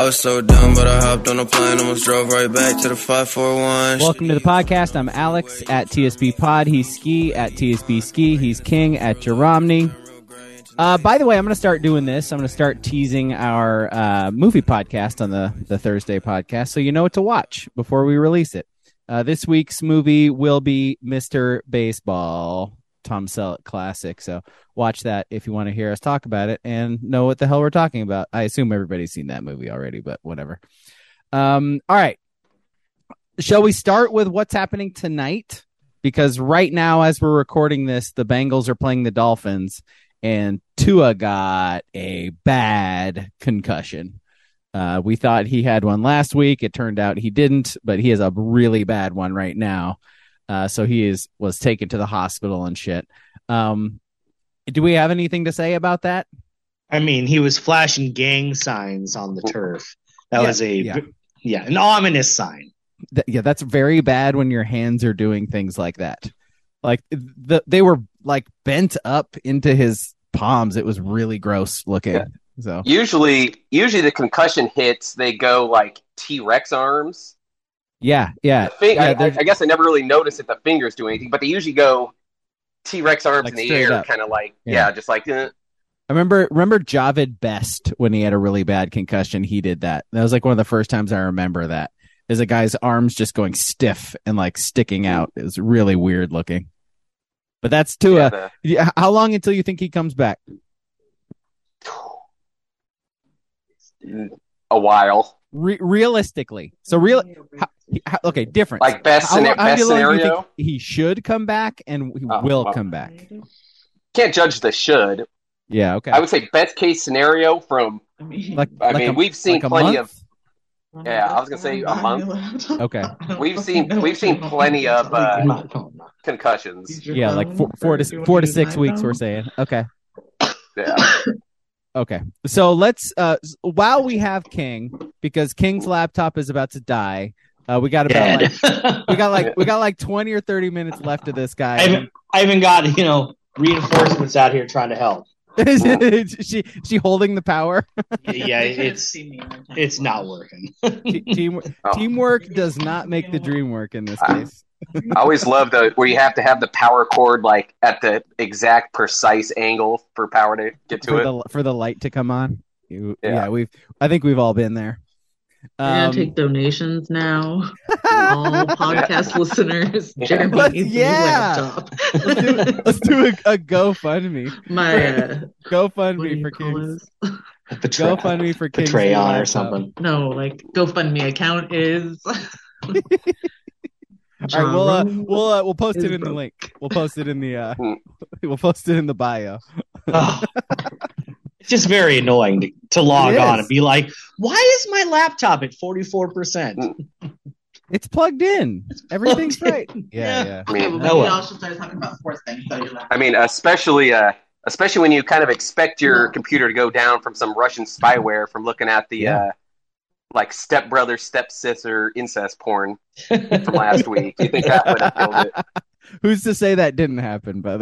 was so dumb, but I hopped on a plane, almost drove right back to the 541. Welcome to the podcast. I'm Alex at TSB Pod. He's Ski at TSB Ski. He's King at Jeromney. By the way, I'm going to start doing this. I'm going to start teasing our movie podcast on the Thursday podcast, so you know what to watch before we release it. This week's movie will be Mr. Baseball, Tom Selleck classic. So watch that if you want to hear us talk about it and know what the hell we're talking about. I assume everybody's seen that movie already, but whatever. All right. Shall we start with what's happening tonight? Because right now, as we're recording this, the Bengals are playing the Dolphins, and Tua got a bad concussion. We thought he had one last week. It turned out he didn't, but he has a really bad one right now. So he was taken to the hospital and shit. Do we have anything to say about that? I mean, he was flashing gang signs on the turf. That was an ominous sign. That's very bad when your hands are doing things like that. Like they were like bent up into his palms. It was really gross looking. Yeah. So usually the concussion hits, they go like T-Rex arms. Yeah. I guess I never really noticed that the fingers do anything, but they usually go T-Rex arms like in the air, kind of like just like. I remember Javid Best when he had a really bad concussion. He did that. That was like one of the first times I remember that. Is a guy's arms just going stiff and like sticking out. It was really weird looking. But that's Tua. How long until you think he comes back? A while. Realistically. So okay, different. Like best scenario? He should come back and he will come back. Can't judge the should. Yeah, okay. I would say best case scenario from we've seen plenty of. Yeah, I was gonna say a month. Okay. We've seen plenty of concussions. Yeah, like four to 6 weeks. We're saying. Okay. Yeah. Okay. So let's while we have King, because King's laptop is about to die. We got about like 20 or 30 minutes left of this guy. I even got reinforcements out here trying to help. Is she holding the power? Yeah, it's not working. Teamwork does not make the dream work in this case. I always love where you have to have the power cord like at the exact precise angle for power to get to for the light to come on. I think we've all been there. We're gonna take donations now. All podcast listeners, Jeremy needs a new laptop. Let's do a GoFundMe. GoFundMe for Kings. GoFundMe for Kings. Patreon or something. No, like GoFundMe account is. All right, we'll post it in the link. We'll post it in the bio. It's just very annoying to log on and be like, why is my laptop at 44%? It's plugged in. Everything's right. Yeah. I mean, we all should start talking about sports things. I mean, especially when you kind of expect your computer to go down from some Russian spyware from looking at the like stepbrother, stepsister incest porn from last week. You think that would have killed it? Who's to say that didn't happen? By the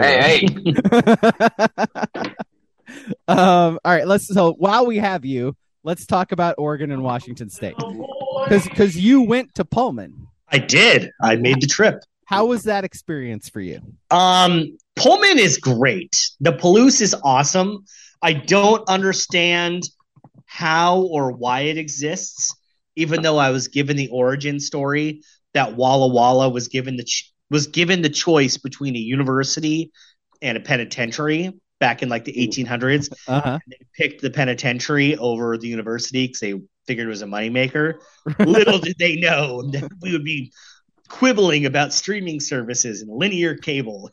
way. Hey. All right. So while we have you, let's talk about Oregon and Washington State, because you went to Pullman. I did. I made the trip. How was that experience for you? Pullman is great. The Palouse is awesome. I don't understand how or why it exists, even though I was given the origin story that Walla Walla was given the choice between a university and a penitentiary back in like the 1800s. Uh-huh. They picked the penitentiary over the university because they figured it was a moneymaker. Little did they know that we would be quibbling about streaming services and linear cable,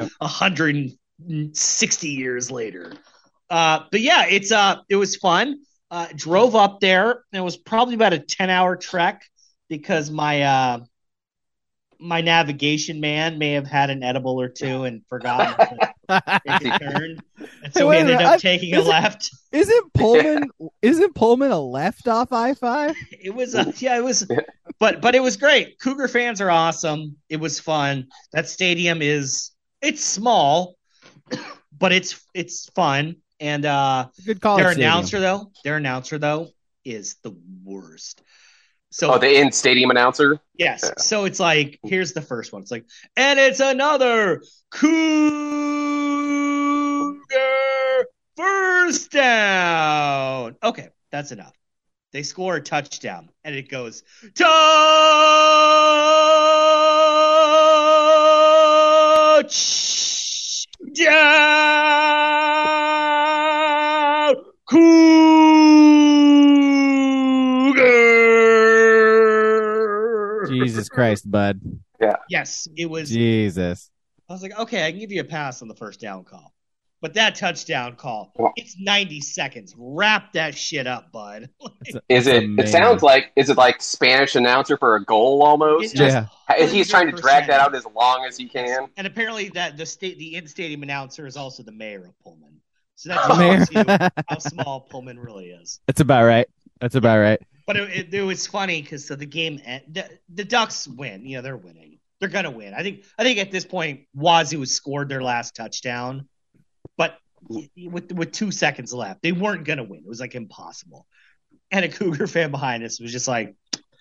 160 years later. But yeah, it was fun. Drove up there, and it was probably about a 10-hour trek because my navigation man may have had an edible or two and forgotten to take a turn. And so we ended up taking a left. Isn't Pullman a left off I-5? It was but it was great. Cougar fans are awesome. It was fun. That stadium it's small, but it's fun. And good college their announcer though, is the worst. So the in-stadium announcer? Yes. Yeah. So it's like, here's the first one. It's like, and it's another Cougar first down. Okay, that's enough. They score a touchdown, and it goes, touchdown, Cougar. Jesus Christ, bud. Yeah. Yes, it was. Jesus. I was like, okay, I can give you a pass on the first down call. But that touchdown call, it's 90 seconds. Wrap that shit up, bud. Is it like Spanish announcer for a goal almost? Yeah. He's trying to drag that out as long as he can. And apparently that the in-stadium announcer is also the mayor of Pullman. So that tells you how small Pullman really is. That's about right. But it was funny because the game, the Ducks win. You know, they're winning. They're going to win. I think at this point, Wazoo has scored their last touchdown. But with 2 seconds left, they weren't going to win. It was like impossible. And a Cougar fan behind us was just like,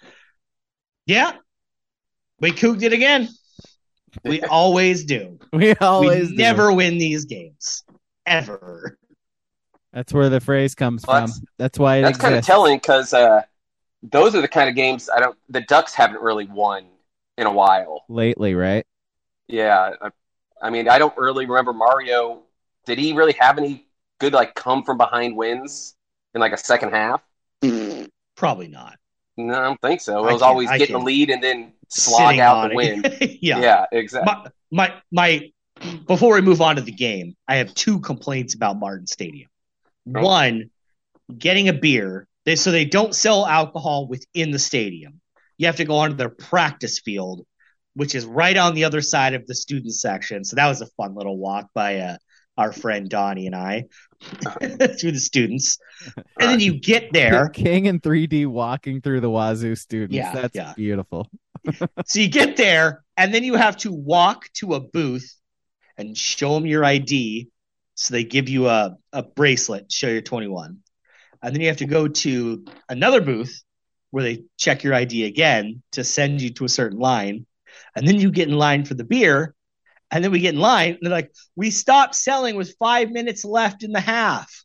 yeah, we couged it again. We always do. We never win these games. Ever. That's where the phrase comes from. That's why that's kind of telling because those are the kind of games the Ducks haven't really won in a while. Lately, right? Yeah. I mean, I don't really remember Mario. Did he really have any good come from behind wins in a second half? Probably not. No, I don't think so. It was always getting the lead and then slog out the win. Yeah, exactly. My before we move on to the game, I have 2 complaints about Martin Stadium. Oh. One, getting a beer. They don't sell alcohol within the stadium. You have to go onto their practice field, which is right on the other side of the student section. So that was a fun little walk by our friend Donnie and I through the students. And then you get there. King in 3D walking through the Wazoo students. Yeah, That's beautiful. So you get there, and then you have to walk to a booth and show them your ID. So they give you a bracelet, show you're 21. And then you have to go to another booth where they check your ID again to send you to a certain line. And then you get in line for the beer. And then we get in line, and they're like, we stopped selling with 5 minutes left in the half.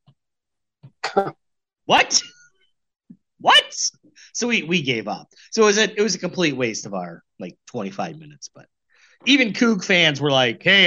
What? So we gave up. So it was a complete waste of our 25 minutes. But even Coug fans were like, hey,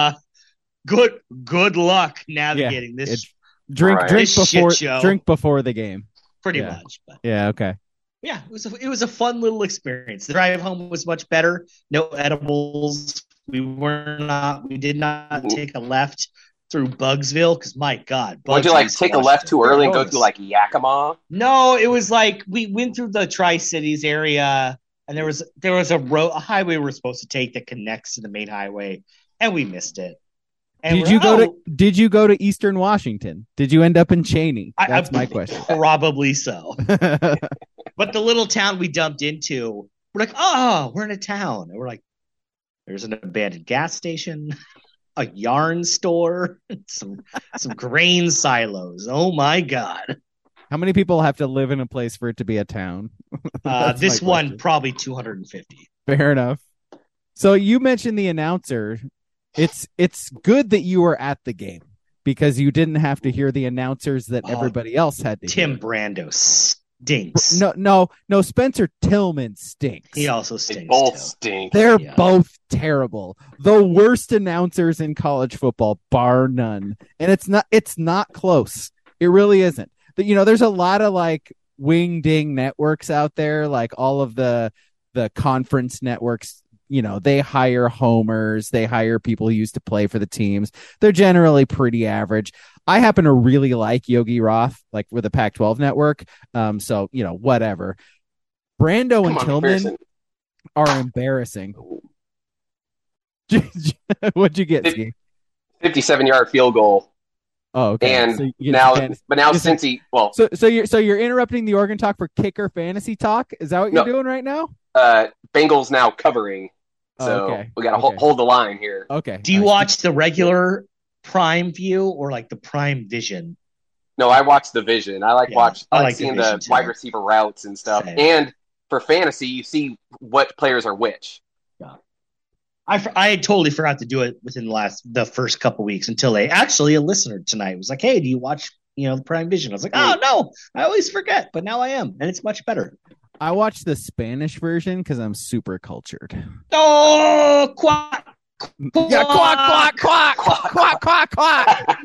good luck navigating this. Drink before the game. Pretty much. But. Yeah, okay. Yeah, it was a fun little experience. The drive home was much better. No edibles. We did not take a left through Bugsville because my God. Would you take a left too early and go through Yakima? No, it was we went through the Tri-Cities area and there was a highway we were supposed to take that connects to the main highway and we missed it. And did you go to Eastern Washington? Did you end up in Cheney? That's my question. Probably so. But the little town we dumped into, we're like, oh, we're in a town. And we're like, there's an abandoned gas station, a yarn store, some grain silos. Oh my God. How many people have to live in a place for it to be a town? This one, probably 250. Fair enough. So you mentioned the announcer. It's good that you were at the game because you didn't have to hear the announcers that everybody else had to hear. Tim Brando stinks. No, Spencer Tillman stinks. He also stinks. They both stink. They're both terrible. The worst announcers in college football, bar none. And it's not close. It really isn't. But there's a lot of wing ding networks out there, all of the conference networks. They hire homers. They hire people who used to play for the teams. They're generally pretty average. I happen to really like Yogi Roth, with the Pac-12 network. So, whatever. Brando and Tillman are embarrassing. What'd you get, Ski? 57-yard field goal. Oh, okay. And so since he so you're interrupting the Oregon Talk for kicker fantasy talk. Is that what you're doing right now? Bengals now covering. So we got to hold the line here. Okay. Do you watch the regular Prime View or the Prime Vision? No, I watch the vision. I like seeing the too. wide receiver routes and stuff. Same. And for fantasy, you see what players are which. Yeah. I totally forgot to do it within the first couple weeks until a listener tonight was like, "Hey, do you watch the Prime Vision?" I was like, "Oh no, I always forget," but now I am, and it's much better. I watched the Spanish version because I'm super cultured. Oh, quack! Yeah, quack, quack, quack, quack, quack, quack.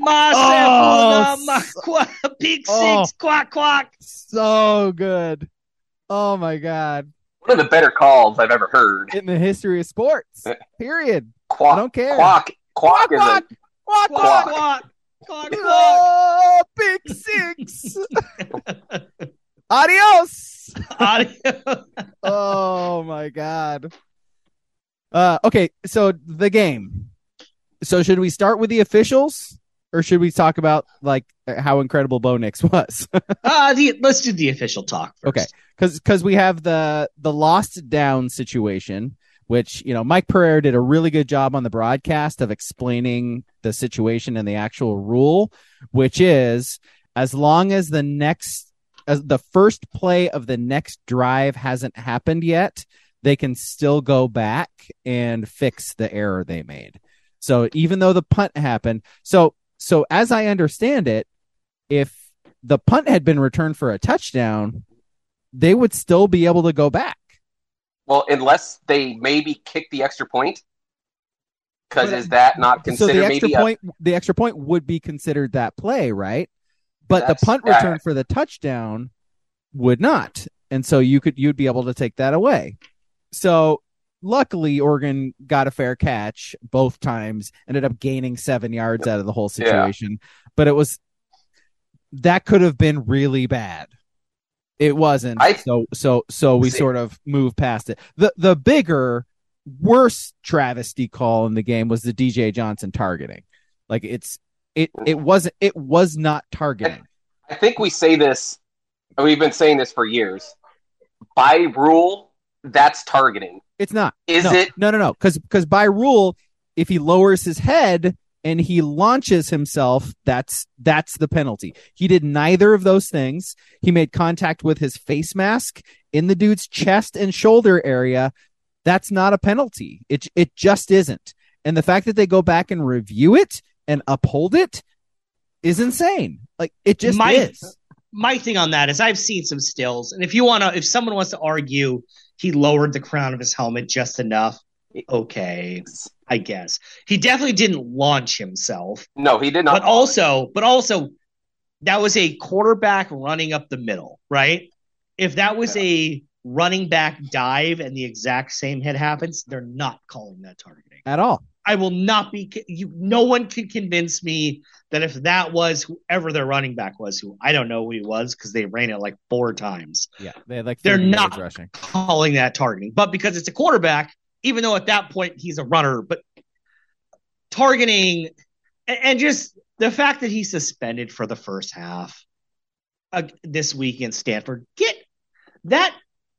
Big six, quack, quack. So good. Oh my God. One of the better calls I've ever heard in the history of sports. Period. Quack, I don't care. Quack, quack, quack, quack, quack, quack, quack. Oh, big six. Adios. Oh my God. Okay, so the game. So should we start with the officials, or should we talk about like how incredible Bo Nix was? Let's do the official talk first. Okay, because we have the lost down situation, which Mike Pereira did a really good job on the broadcast of explaining the situation and the actual rule, which is as long as the first play of the next drive hasn't happened yet, they can still go back and fix the error they made. So even though the punt happened, so as I understand it, if the punt had been returned for a touchdown, they would still be able to go back. Well, unless they maybe kick the extra point. Because is that not considered the extra point would be considered that play, right? But the punt return for the touchdown would not. And so you'd be able to take that away. So luckily Oregon got a fair catch both times, ended up gaining 7 yards out of the whole situation. Yeah. But that could have been really bad. It wasn't. So we sort of moved past it. The bigger, worse travesty call in the game was the DJ Johnson targeting. Like it was not targeting. I think we say this, and we've been saying this for years. By rule, that's targeting. It's not. Is it? No. Because by rule, if he lowers his head and he launches himself, that's the penalty. He did neither of those things. He made contact with his face mask in the dude's chest and shoulder area. That's not a penalty. It just isn't. And the fact that they go back and review it and uphold it is insane. Like it just is. My thing on that is I've seen some stills, and if someone wants to argue he lowered the crown of his helmet just enough, okay, I guess. He definitely didn't launch himself. No, he did not. But also that was a quarterback running up the middle, right? If that was a running back dive and the exact same hit happens, they're not calling that targeting at all. I will not be. No one can convince me that if that was whoever their running back was, who I don't know who he was because they ran it like 4 times. Yeah, they had like they're not rushing. Calling that targeting, but because it's a quarterback, even though at that point he's a runner, but targeting and just the fact that he's suspended for the first half this week against Stanford, get that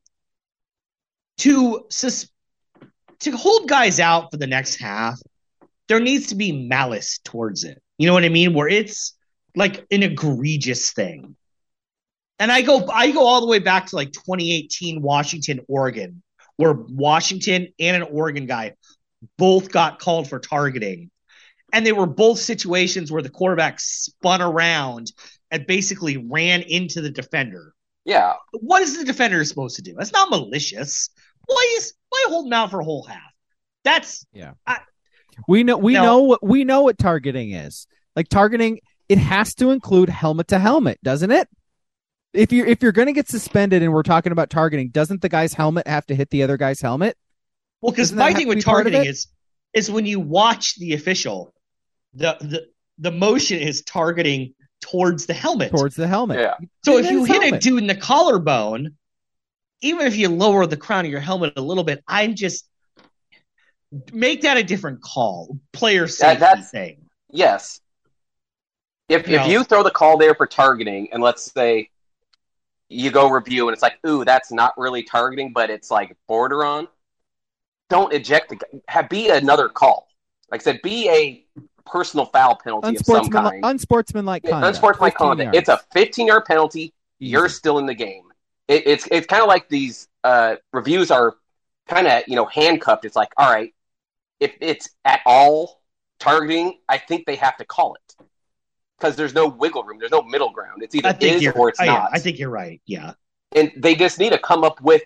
to hold guys out for the next half, there needs to be malice towards it. You know what I mean? Where it's like an egregious thing. And I go all the way back to like 2018 Washington, Oregon, where Washington and an Oregon guy both got called for targeting. And they were both situations where the quarterback spun around and basically ran into the defender. Yeah. What is the defender supposed to do? That's not malicious. Why hold him out for a whole half? That's we know what targeting is. Like targeting, it has to include helmet to helmet, doesn't it? If you're going to get suspended and we're talking about targeting, doesn't the guy's helmet have to hit the other guy's helmet? Well, because my thing with targeting is when you watch the official, the motion is targeting towards the helmet. Towards the helmet. Yeah. So if you hit a dude in the collarbone, even if you lower the crown of your helmet a little bit, I'm just make that a different call. Player safety thing. Yes. If you throw the call there for targeting, and let's say you go review and it's like, ooh, that's not really targeting, but it's like border on, don't eject the guy. Be another call. Like I said, be a personal foul penalty of some kind. Unsportsmanlike conduct. Unsportsmanlike conduct. It's a 15-yard penalty. Easy. You're still in the game. It's kind of like these reviews are kind of, handcuffed. It's like, all right, if it's at all targeting, I think they have to call it. Because there's no wiggle room. There's no middle ground. It's either is or it's not. I think you're right, yeah. And they just need to come up with,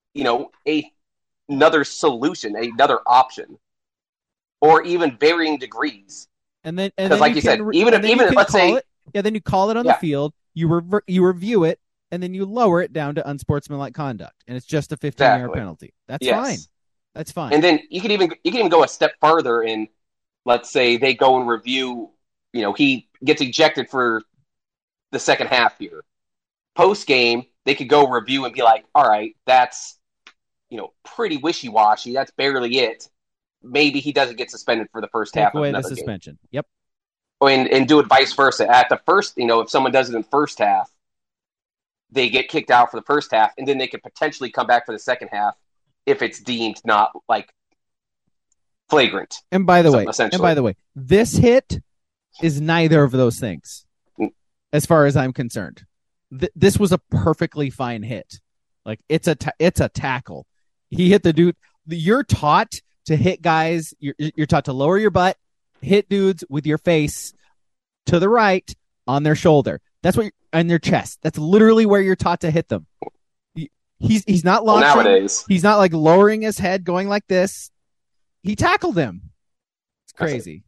another solution, another option. Or even varying degrees. And then like you said, even let's say... then you call it on the field, you review it, and then you lower it down to unsportsmanlike conduct. And it's just a 15-yard penalty. That's fine. That's fine. And then you could even go a step further and let's say they go and review, he gets ejected for the second half here. Post game, they could go review and be like, all right, that's, pretty wishy-washy. That's barely it. Maybe he doesn't get suspended for the first half of another the suspension. Game. Yep. And do it vice versa. At the first, if someone does it in the first half, they get kicked out for the first half, and then they could potentially come back for the second half if it's deemed not like flagrant. And by the way, this hit is neither of those things, as far as I'm concerned. This was a perfectly fine hit. Like it's a tackle. He hit the dude. You're taught to hit guys. You're taught to lower your butt, hit dudes with your face to the right on their shoulder. That's what on their chest. That's literally where you're taught to hit them. He's not launching. Well, nowadays, he's not like lowering his head, going like this. He tackled him. It's crazy.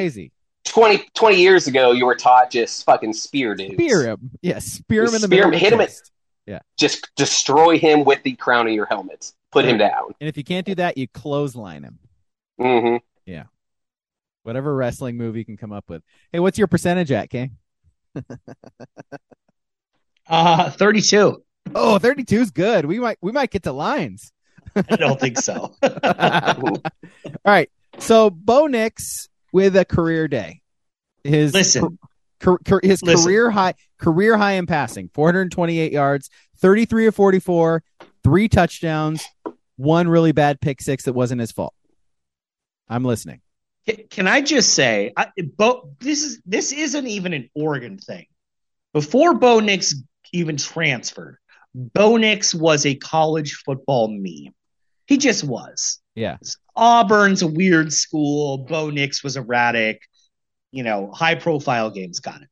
20 years ago, you were taught just fucking spear dudes. Spear him. Yes, spear him in the middle. Hit him. Just destroy him with the crown of your helmet. Put him down. And if you can't do that, you clothesline him. Mm-hmm. Yeah. Whatever wrestling move you can come up with. Hey, what's your percentage at, King? 32. Oh, 32 is good. We might get to lines. I don't think so. All right. So Bo Nix with a career day. His career high in passing, 428 yards, 33 of 44, 3 touchdowns, 1 really bad pick six that wasn't his fault. I'm listening. Can I just say, this isn't even an Oregon thing. Before Bo Nix even transferred, Bo Nix was a college football meme. He just was. Yeah. Auburn's a weird school. Bo Nix was erratic. High-profile games. Got it.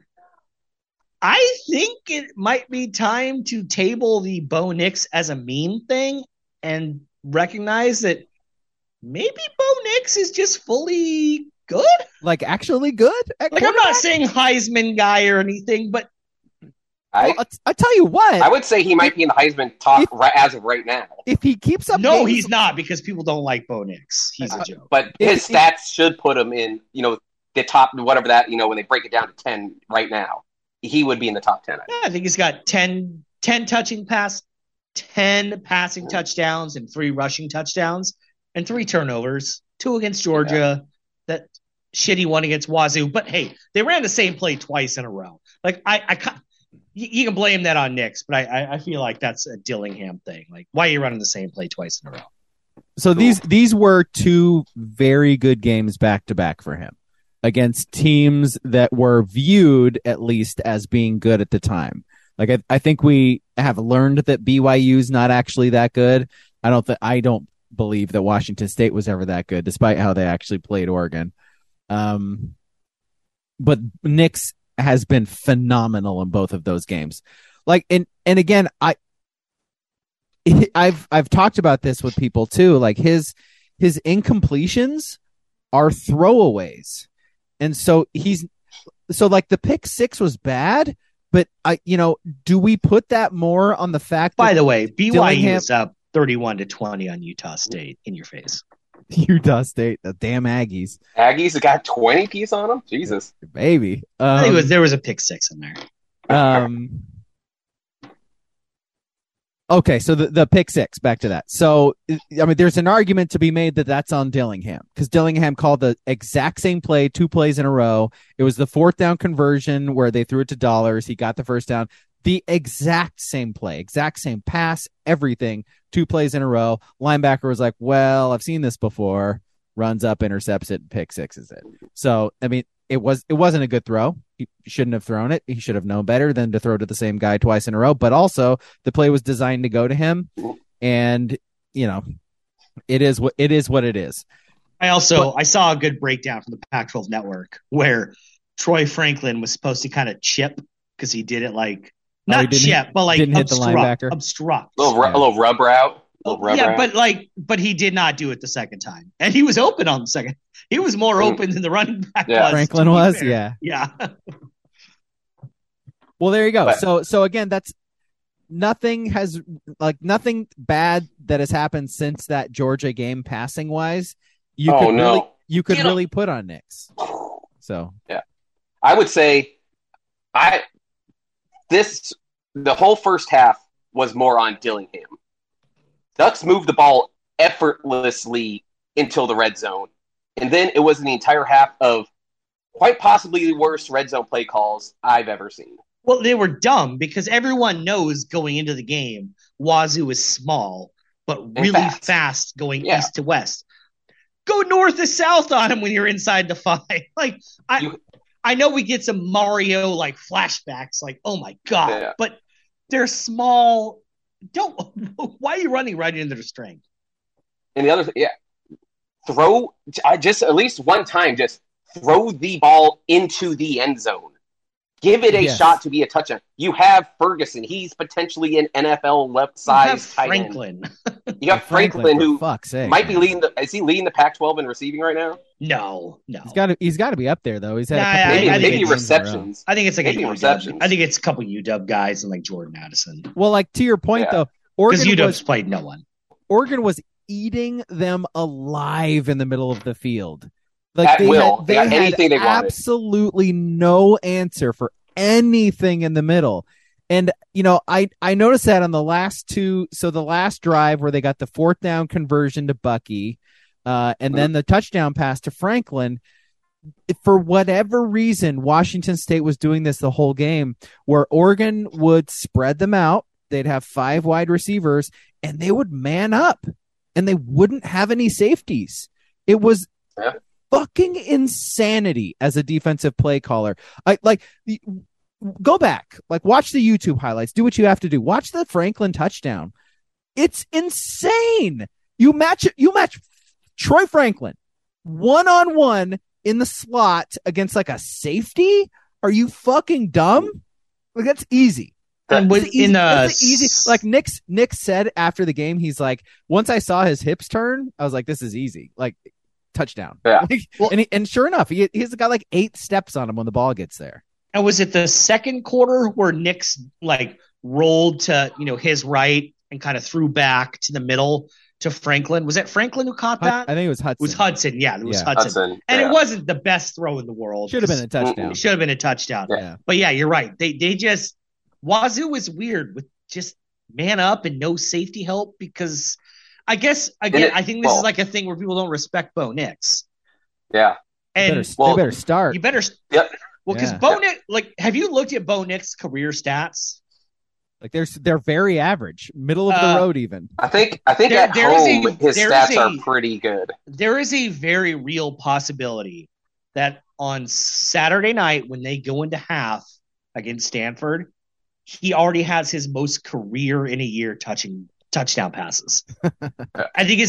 I think it might be time to table the Bo Nix as a meme thing and recognize that maybe Bo Nix is just fully good. Like actually good? Like I'm not saying Heisman guy or anything, but I'll tell you what. I would say he might be in the Heisman talk as of right now. If he keeps up, he's not, because people don't like Bo Nix. He's a joke. But his stats should put him in, the top, whatever that, when they break it down to 10 right now, he would be in the top 10. I think he's got 10 touching pass, 10 passing touchdowns, and 3 rushing touchdowns, and 3 turnovers, 2 against Georgia, that shitty one against Wazoo. But hey, they ran the same play twice in a row. Like you can blame that on Nix, but I feel like that's a Dillingham thing. Like, why are you running the same play twice in a row? So these were 2 very good games back to back for him against teams that were viewed at least as being good at the time. Like I think we have learned that BYU's not actually that good. I don't believe that Washington State was ever that good, despite how they actually played Oregon. But Nix has been phenomenal in both of those games. Like, and again, I've talked about this with people too. Like his incompletions are throwaways. And so like the pick six was bad, but do we put that more on the fact By the way, BYU is up 31-20 on Utah State in your face. Utah State, the damn Aggies. Aggies have got 20 piece on them? Jesus. Baby. I think there was a pick six in there. Okay, so the pick six, back to that. So, I mean, there's an argument to be made that that's on Dillingham, because Dillingham called the exact same play 2 plays in a row. It was the 4th down conversion where they threw it to Dollars. He got the first down. The exact same play, exact same pass, everything, 2 plays in a row. Linebacker was like, well, I've seen this before. runs up, intercepts it, pick sixes it. So, I mean, it wasn't a good throw. He shouldn't have thrown it. He should have known better than to throw to the same guy twice in a row. But also, the play was designed to go to him, and it is what it is. I saw a good breakdown from the Pac-12 Network where Troy Franklin was supposed to kind of chip because he did it like not chip, but like didn't hit the linebacker. Obstruct. A little rub route. But he did not do it the second time, and he was open on the second. He was more open than the running back was. Franklin was, yeah. Well, there you go. So again, that's nothing bad that has happened since that Georgia game passing wise. You could really put on Nix. So yeah, I would say the whole first half was more on Dillingham. Ducks moved the ball effortlessly until the red zone. And then it was the entire half of quite possibly the worst red zone play calls I've ever seen. Well, they were dumb because everyone knows going into the game, Wazoo is small, but really fast going east to west. Go north to south on him when you're inside the 5. Like, I know we get some Mario like flashbacks, like, oh my God, but they're small. Why are you running right into their strength? And the other, throw, at least one time, just throw the ball into the end zone. Give it a shot to be a touchdown. You have Ferguson. He's potentially an NFL left side tight end. You got Franklin who might be leading is he leading the Pac-12 in receiving right now? No. He's got to be up there though. He's had maybe receptions. I think it's like receptions. I think it's a couple UW guys and like Jordan Addison. Well, like to your point though, because UW's played no one. Oregon was eating them alive in the middle of the field. Like they had anything they wanted. Absolutely no answer for anything in the middle. And, I noticed that on the last two. So the last drive where they got the 4th down conversion to Bucky and then the touchdown pass to Franklin. For whatever reason, Washington State was doing this the whole game where Oregon would spread them out. They'd have 5 wide receivers and they would man up and they wouldn't have any safeties. It was fucking insanity as a defensive play caller. Go back, watch the YouTube highlights, do what you have to do. Watch the Franklin touchdown. It's insane. You match Troy Franklin 1-on-1 in the slot against like a safety. Are you fucking dumb? That's easy. That's easy. Like Nick said after the game, he's like, once I saw his hips turn, I was like, this is easy. Like, touchdown. Yeah. And sure enough, he's got like 8 steps on him when the ball gets there. And was it the second quarter where Nick's like rolled to his right and kind of threw back to the middle to Franklin? Was that Franklin who caught that? I think it was Hudson. It was Hudson. Yeah, it was Hudson. And it wasn't the best throw in the world. Should have been a touchdown. It should have been a touchdown. Yeah. But yeah, you're right. They just Wazoo was weird with just man up and no safety help because I guess again I think this is like a thing where people don't respect Bo Nix. Yeah. And they better start. You better. Yep. Well, because Bo Nix, have you looked at Bo Nix's career stats? Like they're very average, middle of the road even. I think at home his stats are pretty good. There is a very real possibility that on Saturday night when they go into half against Stanford, he already has his most career in a year touchdown passes. I think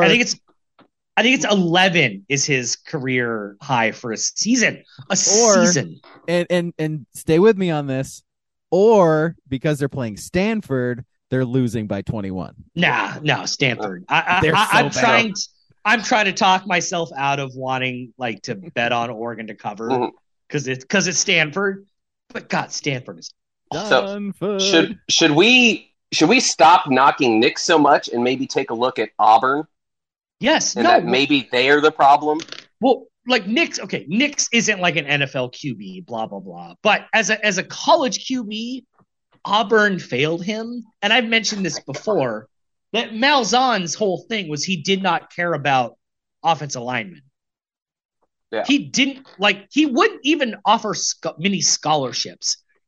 it's 11 is his career high for a season. Season. And stay with me on this. Or because they're playing Stanford, they're losing by 21. No, Stanford. I'm trying to talk myself out of wanting to bet on Oregon to cover because it's Stanford. But God, Stanford is awesome. So should we stop knocking Nick so much and maybe take a look at Auburn? Yes, and that maybe they are the problem. Well, Nix isn't like an NFL QB, blah blah blah. But as a college QB, Auburn failed him, and I've mentioned this before. That Malzahn's whole thing was he did not care about offensive linemen. Yeah. He didn't he wouldn't even offer many scholarships.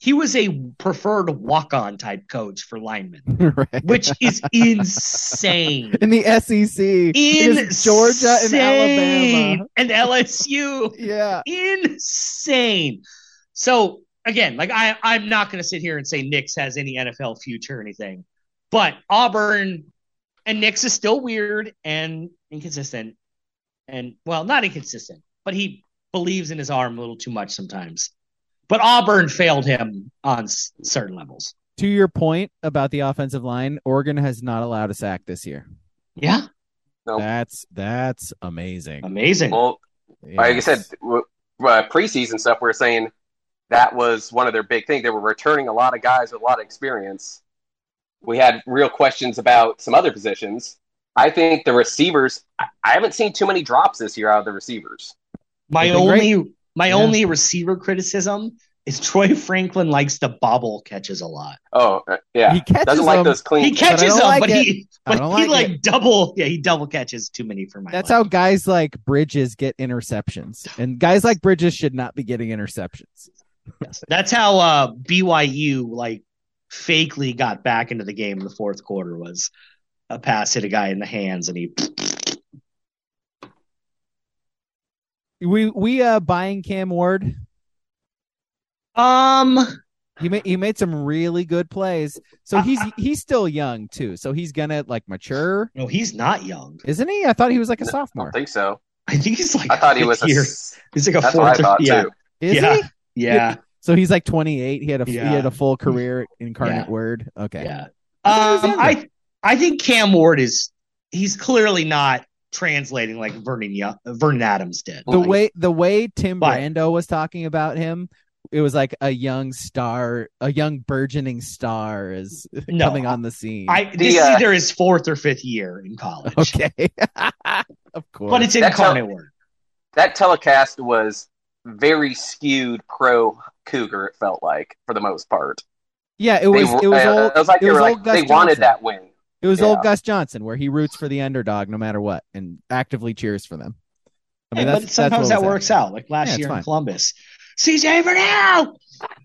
he was a preferred walk-on type coach for linemen, right. which is insane. In the SEC, Insane. Georgia and Alabama and LSU. Yeah, insane. So again, like I'm not going to sit here and say Nix has any NFL future or anything, but Auburn and Nix is still weird and inconsistent, and well, not inconsistent, but he believes in his arm a little too much sometimes. But Auburn failed him on certain levels. To your point about the offensive line, Oregon has not allowed a sack this year. Yeah. Nope. That's amazing. Amazing. Well, yes. Like I said, preseason stuff, we were saying that was one of their big things. They were returning a lot of guys with a lot of experience. We had real questions about some other positions. I think the receivers, I haven't seen too many drops this year out of the receivers. My only receiver criticism is Troy Franklin likes to bobble catches a lot. Oh, yeah. He catches doesn't like them. those clean. He catches them, but he double catches too many for my That's life. how guys like Bridges get interceptions. And guys like Bridges should not be getting interceptions. Yes. That's how BYU like fakely got back into the game in the fourth quarter was a pass hit a guy in the hands and he We buying Cam Ward. He made some really good plays. So he's still young too. So he's gonna like mature. No, he's not young, isn't he? I thought he was like a I sophomore. don't think so. I think he's like I thought he was he's like a that's what I fourth. thought Yeah, too. Is yeah, he? yeah, So he's like 28. He had Yeah. a full career incarnate Yeah. Word. Okay. yeah. I I think Cam Ward he's clearly not translating like Vernon Adams did. The way Tim But- Brando was talking about him, it was like a young star, a young burgeoning star is No, coming on the scene. This is either his fourth or fifth year in college. Okay. Of course. But it's That's incarnate Word. That telecast was very skewed pro Cougar, it felt like, for the most part. Yeah, it was old. It was like it they was were old like Gus they wanted Johnson. that win. It was Yeah. old Gus Johnson, where he roots for the underdog no matter what and actively cheers for them. I mean, But sometimes that works out. Like last Yeah, it's year in fine. Columbus. CJ Vernell!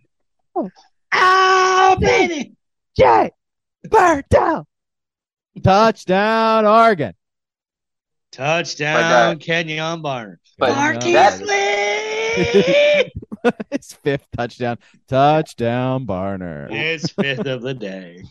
Oh, baby! Jay Bertel. Touchdown, Oregon. Touchdown, Kenyon Barner. But Marquise that- Lee! His fifth touchdown. Touchdown, Barner. It's fifth of the day.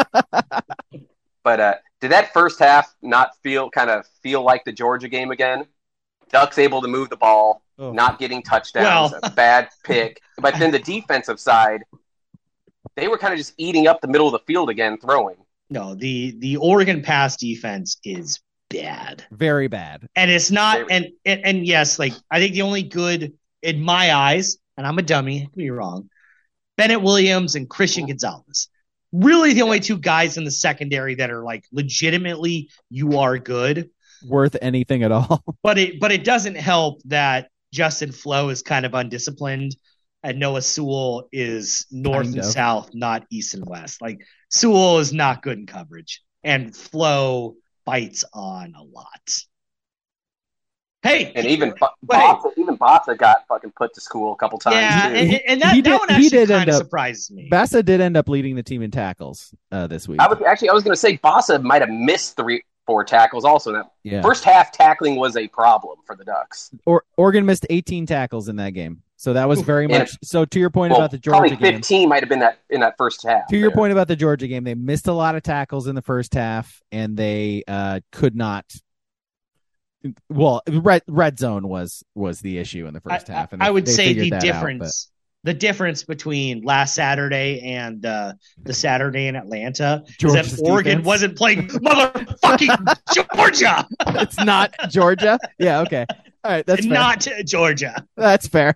But did that first half not feel like the Georgia game again? Ducks able to move the ball, Oh. not getting touchdowns, a bad pick. But then the defensive side, they were kind of just eating up the middle of the field again, throwing. No, the Oregon pass defense is bad. Very bad. And it's not and yes, like I think the only good in my eyes, and I'm a dummy, I could be wrong, Bennett Williams and Christian Gonzalez. Really the only two guys in the secondary that are like legitimately you are good. Worth anything at all. But it doesn't help that Justin Flo is kind of undisciplined and Noah Sewell is north and south, not east and west. Like Sewell is not good in coverage and Flo bites on a lot. Hey, and even Bassa got fucking put to school a couple times. Yeah, too. and that one actually kind of surprises me. Bassa did end up leading the team in tackles this week. I was going to say Bassa might have missed 3-4 tackles also. That first half tackling was a problem for the Ducks. Oregon missed 18 tackles in that game. So that was very much so to your point about the Georgia game. Probably 15 might have been in that first half. To your point about the Georgia game, they missed a lot of tackles in the first half and they could not. Well, red zone was the issue in the first half. And I would say the difference between last Saturday and the Saturday in Atlanta Georgia's is that Oregon wasn't playing motherfucking Georgia. It's not Georgia. Yeah. Okay. All right. That's fair. Not Georgia. That's fair.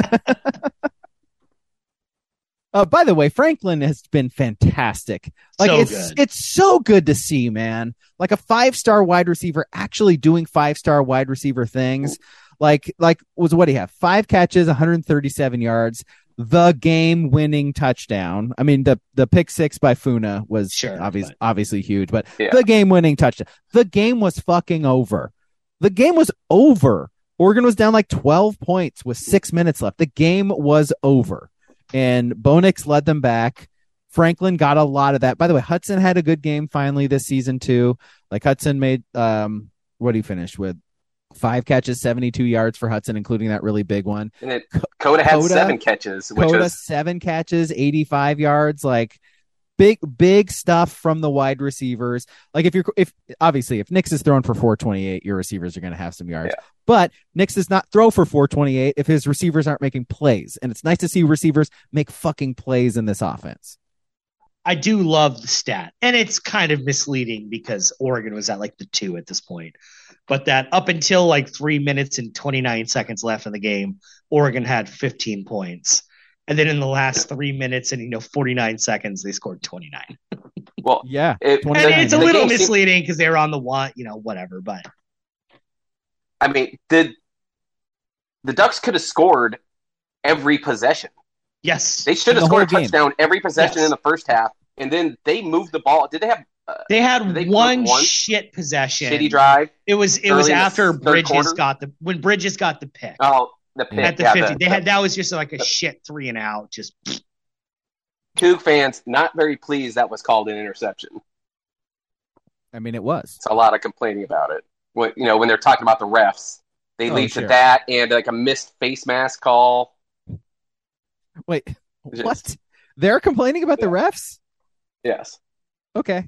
By the way, Franklin has been fantastic. Like it's so good to see, man. Like a 5-star wide receiver actually doing 5-star wide receiver things. Like was what do you have? 5 catches, 137 yards, the game-winning touchdown. I mean, the pick 6 by Funa was obviously huge, but the game-winning touchdown. The game was fucking over. The game was over. Oregon was down like 12 points with 6 minutes left. The game was over. and Bo Nix led them back. Franklin got a lot of that. By the way, Hudson had a good game finally this season too. Like Hudson made what did he finish with? 5 catches, 72 yards for Hudson, including that really big one. And Coda had 7 catches. Coda 7 catches, 85 yards. Like big stuff from the wide receivers. Like if Nix is throwing for 428, your receivers are going to have some yards. Yeah. But Nix does not throw for 428 if his receivers aren't making plays. And it's nice to see receivers make fucking plays in this offense. I do love the stat, and it's kind of misleading because Oregon was at like the 2 at this point. But that up until like 3 minutes and 29 seconds left in the game, Oregon had 15 points. And then in the last 3 minutes and 49 seconds, they scored 29. Well, yeah, and it's a little misleading because they were on the 1, whatever. But I mean, the Ducks could have scored every possession. Yes, they should have scored a touchdown every possession in the first half, and then they moved the ball. Did they have? They had one shit possession, shitty drive. It was after Bridges got when Bridges got the pick. Oh, the pick at the 50. That was just like a shit 3 and out. Just Coug fans not very pleased that was called an interception. I mean, it was. It's a lot of complaining about it. When they're talking about the refs, they lead to that and like a missed face mask call. Wait, what? They're complaining about the refs? Yes. Okay.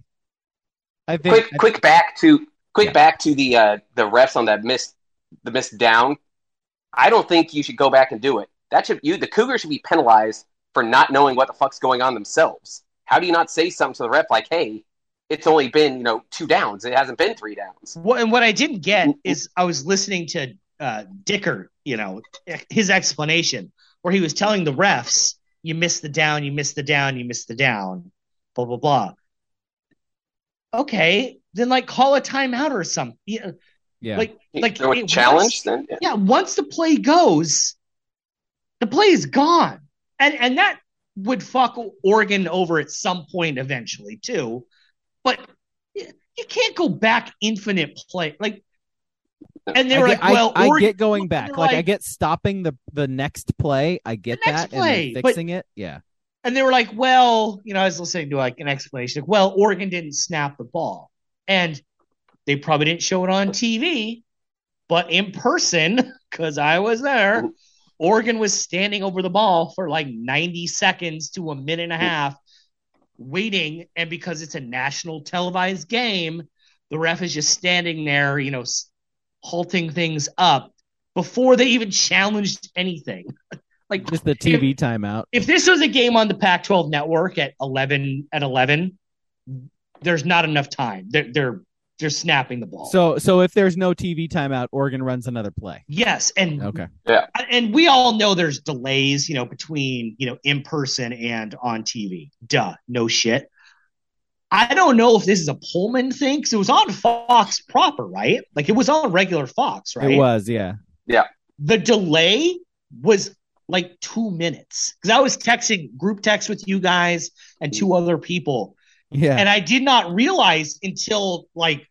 Quick back to the refs on that missed down. I don't think you should go back and do it. The Cougars should be penalized for not knowing what the fuck's going on themselves. How do you not say something to the ref like, "Hey, it's only been 2 downs. It hasn't been 3 downs." And what I didn't get is I was listening to Dicker, his explanation where he was telling the refs, "You missed the down, you missed the down, you missed the down, blah blah blah." Okay, then call a timeout or something. Yeah. Challenge then. Yeah, once the play goes, the play is gone, and that would fuck Oregon over at some point eventually too. But you can't go back infinite play And they were I get going back. I get stopping the next play. I get that and fixing it. Yeah. And they were like, well, I was listening to an explanation. Well, Oregon didn't snap the ball. And they probably didn't show it on TV, but in person, because I was there, Oregon was standing over the ball for 90 seconds to a minute and a half waiting. And because it's a national televised game, the ref is just standing there, halting things up before they even challenged anything. Just the TV timeout. If this was a game on the Pac-12 network at 11, there's not enough time. They're snapping the ball. So if there's no TV timeout, Oregon runs another play. Yes, and okay. Yeah. And we all know there's delays, between, in person and on TV. Duh, no shit. I don't know if this is a Pullman thing because it was on Fox proper, right? It was on regular Fox, right? It was, yeah. Yeah. The delay was 2 minutes because I was group text with you guys and 2 other people. Yeah. And I did not realize until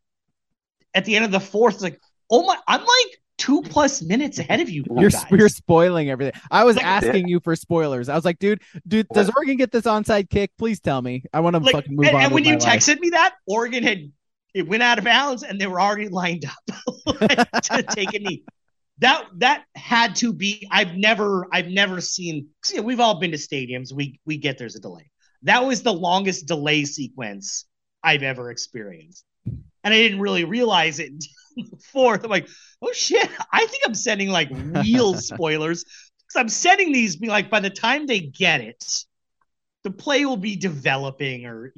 at the end of the 4th, oh my, I'm 2+ minutes ahead of you guys. You're spoiling everything. I was asking you for spoilers. I was like, dude, does Oregon get this onside kick? Please tell me. I want to fucking move on. And when you texted me that, Oregon it went out of bounds and they were already lined up to take a knee. That had to be. I've never seen. We've all been to stadiums. We get there's a delay. That was the longest delay sequence I've ever experienced, and I didn't really realize it until the 4th. I'm like, oh shit! I think I'm sending real spoilers because I'm sending these. Being by the time they get it, the play will be developing, or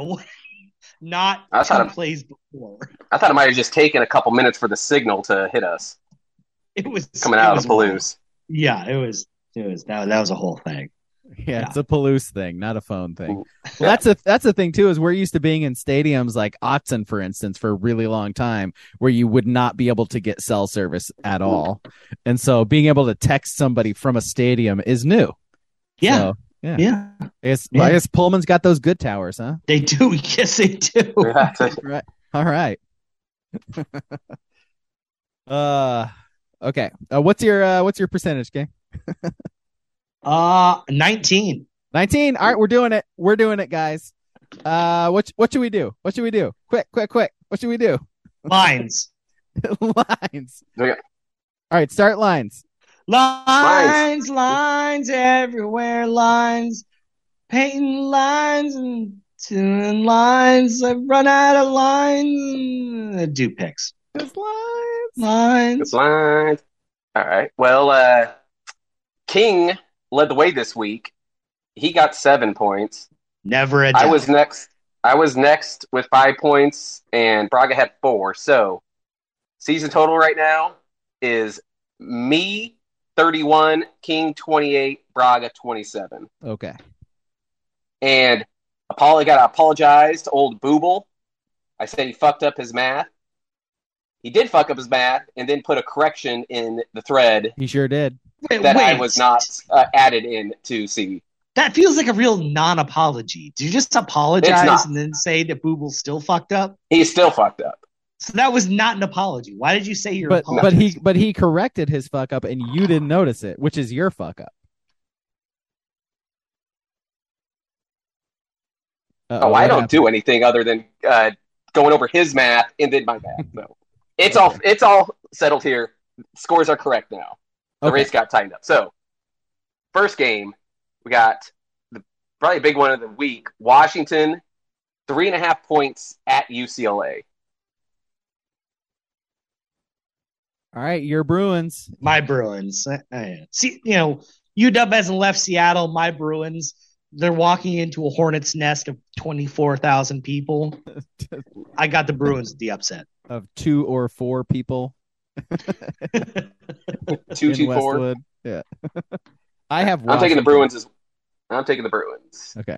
not 2 plays before. I thought it might have just taken a couple minutes for the signal to hit us. It was coming out of the Palouse. Yeah, it was that was a whole thing. Yeah, it's a Palouse thing, not a phone thing. Well, that's the thing too, is we're used to being in stadiums like Autzen, for instance, for a really long time, where you would not be able to get cell service at all. And so being able to text somebody from a stadium is new. Yeah. So, yeah. I guess Pullman's got those good towers, huh? They do. Yes, they do. Right. All right. Okay. What's your percentage, gang? 19. 19. All right, we're doing it. We're doing it, guys. What should we do? What should we do? Quick. What should we do? Lines. Lines. Okay. All right, start lines. Lines everywhere. Lines. Painting lines and doing lines. I've run out of lines. Do picks. Just lines. Lines. Lines. All right. Well, King led the way this week. He got 7 points. Never a doubt. I was next with 5 points, and Braga had 4. So, season total right now is me 31, King 28, Braga 27. Okay. And I got to apologize to old Booble. I said he fucked up his math. He did fuck up his math and then put a correction in the thread. He sure did. I was not added in to see. That feels like a real non-apology. Do you just apologize and then say that Booble still fucked up? He's still fucked up. So that was not an apology. Why did you say you're apologizing? But he corrected his fuck up and you didn't notice it, which is your fuck up. I don't do anything other than going over his math and then my math. No, it's all settled here. Scores are correct now. The race got tightened up. So, first game, we got probably a big one of the week. Washington, 3.5 points at UCLA. All right, your Bruins. My Bruins. See, UW hasn't left Seattle. My Bruins. They're walking into a hornet's nest of 24,000 people. I got the Bruins the upset. Of 2 or 4 people. 2-4. Yeah. I have Washington. I'm taking the Bruins. I'm taking the Bruins. Okay.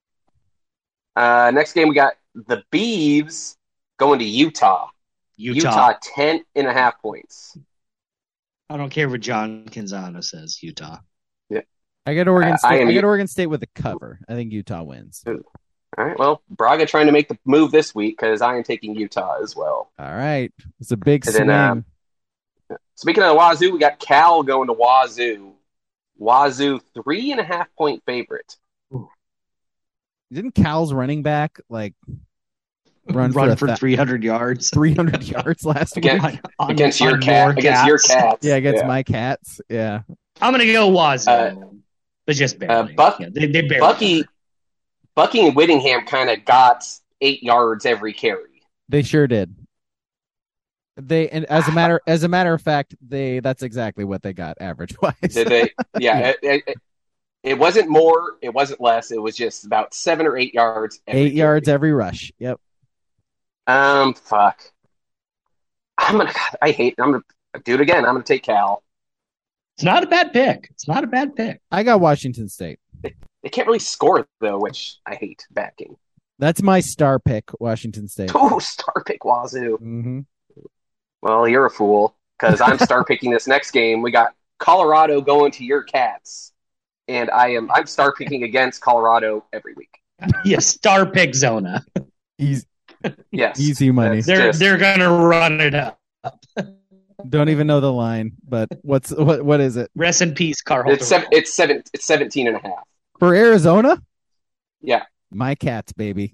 Next game, we got the Beavs going to Utah. Utah 10.5 points. I don't care what John Canzano says. Utah. Yeah. I got Oregon State. I got Oregon State with a cover. I think Utah wins. All right. Well, Braga trying to make the move this week because I am taking Utah as well. All right. It's a big swing. Then, speaking of Wazoo, we got Cal going to Wazoo. Wazoo 3.5 point favorite. Didn't Cal's running back run for 300 yards? 300 yards last week against your Cats. Yeah, against my Cats. Yeah. I'm gonna go Wazoo, but just barely. They barely. Bucky and Whittingham kind of got 8 yards every carry. They sure did. As a matter of fact, that's exactly what they got average wise. Did they? Yeah. It wasn't more. It wasn't less. It was just about 7 or 8 yards. 8 yards every rush. Yep. Fuck. I'm gonna do it again. I'm gonna take Cal. It's not a bad pick. I got Washington State. They can't really score though, which I hate backing. That's my star pick, Washington State. Oh, star pick Wazoo. Mm-hmm. Well, you're a fool because I'm star picking this next game. We got Colorado going to your Cats, and I'm star picking against Colorado every week. Yes, star pick Zona. Easy money. They're gonna run it up. Don't even know the line, but what is it? Rest in peace, Carl. It's 17.5 for Arizona. Yeah, my Cats, baby.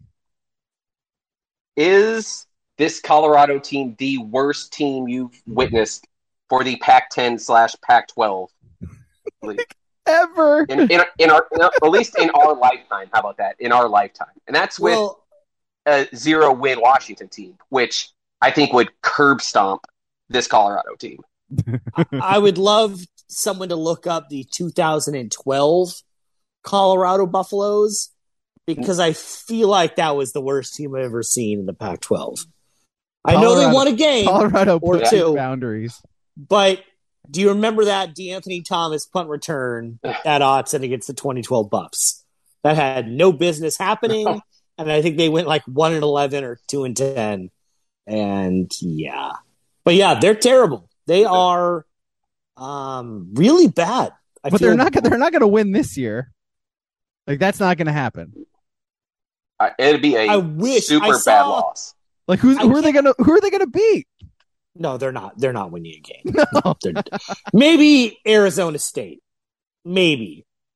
Is this Colorado team the worst team you've witnessed for the Pac-10/Pac-12 league ever? In our at least in our lifetime. How about that? In our lifetime, and that's with a 0-win Washington team, which I think would curb stomp this Colorado team. I would love someone to look up the 2012 Colorado Buffaloes because I feel like that was the worst team I've ever seen in the Pac-12. I know they won a game Colorado or two boundaries, but do you remember that DeAnthony Thomas punt return at Autzen against the 2012 Buffs? That had no business happening, and I think they went 1-11 or 2-10, and yeah. But yeah, they're terrible. They are really bad. But they're not going to win this year. That's not going to happen. It'd be a super bad loss. Who are they going to beat? No, they're not. They're not winning a game. No. Maybe Arizona State. Maybe.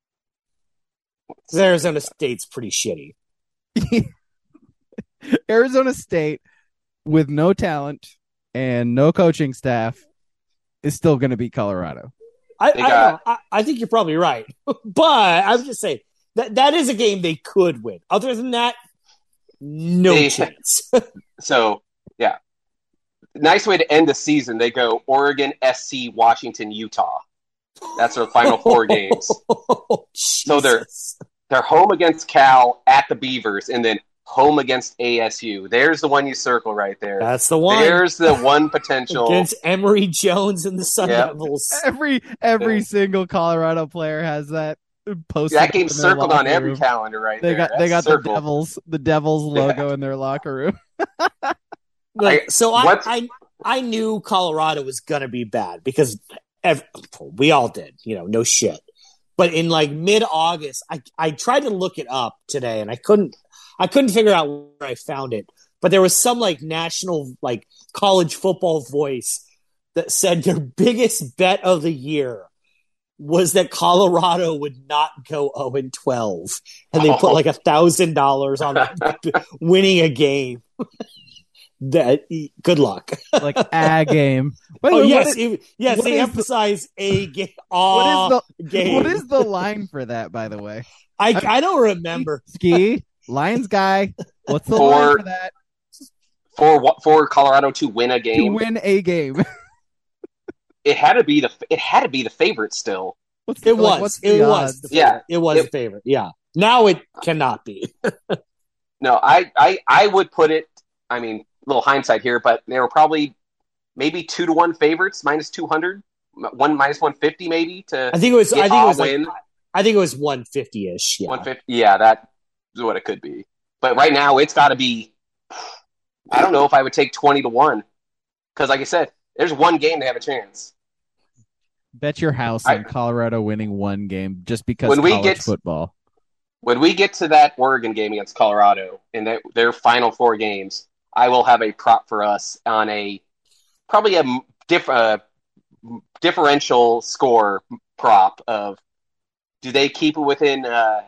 Because Arizona State's pretty shitty. Arizona State, with no talent and no coaching staff, is still going to beat Colorado. I think you're probably right. But I'm just saying, that is a game they could win. Other than that, no chance. So, yeah. Nice way to end the season. They go Oregon, SC, Washington, Utah. That's their final 4 games. So they're home against Cal, at the Beavers, and then home against ASU. There's the one you circle right there. That's the one. There's the one potential. Against Emory Jones and the Sun Devils. Every single Colorado player has that posted. That game's circled on every calendar right there. They got the Devils logo in their locker room. I knew Colorado was going to be bad because we all did, no shit. But in like mid-August, I tried to look it up today and I couldn't figure out where I found it. But there was some like national like college football voice that said their biggest bet of the year was that Colorado would not go 0-12. And they put like $1,000 on winning a game. Good luck. Like a game. They emphasize a game. Game. What is the line for that, by the way? I don't remember. Ski, Lions guy. What's the line for that? For Colorado to win a game. To win a game. It had to be the favorite still. It was the favorite. Yeah. Now it cannot be. No, I would put it. I mean, little hindsight here, but they were probably maybe 2-1 favorites, minus 200, minus 150 maybe to. I think it was. Win. I think it was 150-ish. Yeah, 150. Yeah, that is what it could be. But right now, it's got to be. I don't know if I would take 20-1 because, like I said, there's one game they have a chance. Bet your house on Colorado winning one game just because college football. When we get to that Oregon game against Colorado in their final 4 games, I will have a prop for us on probably a differential score prop of do they keep it within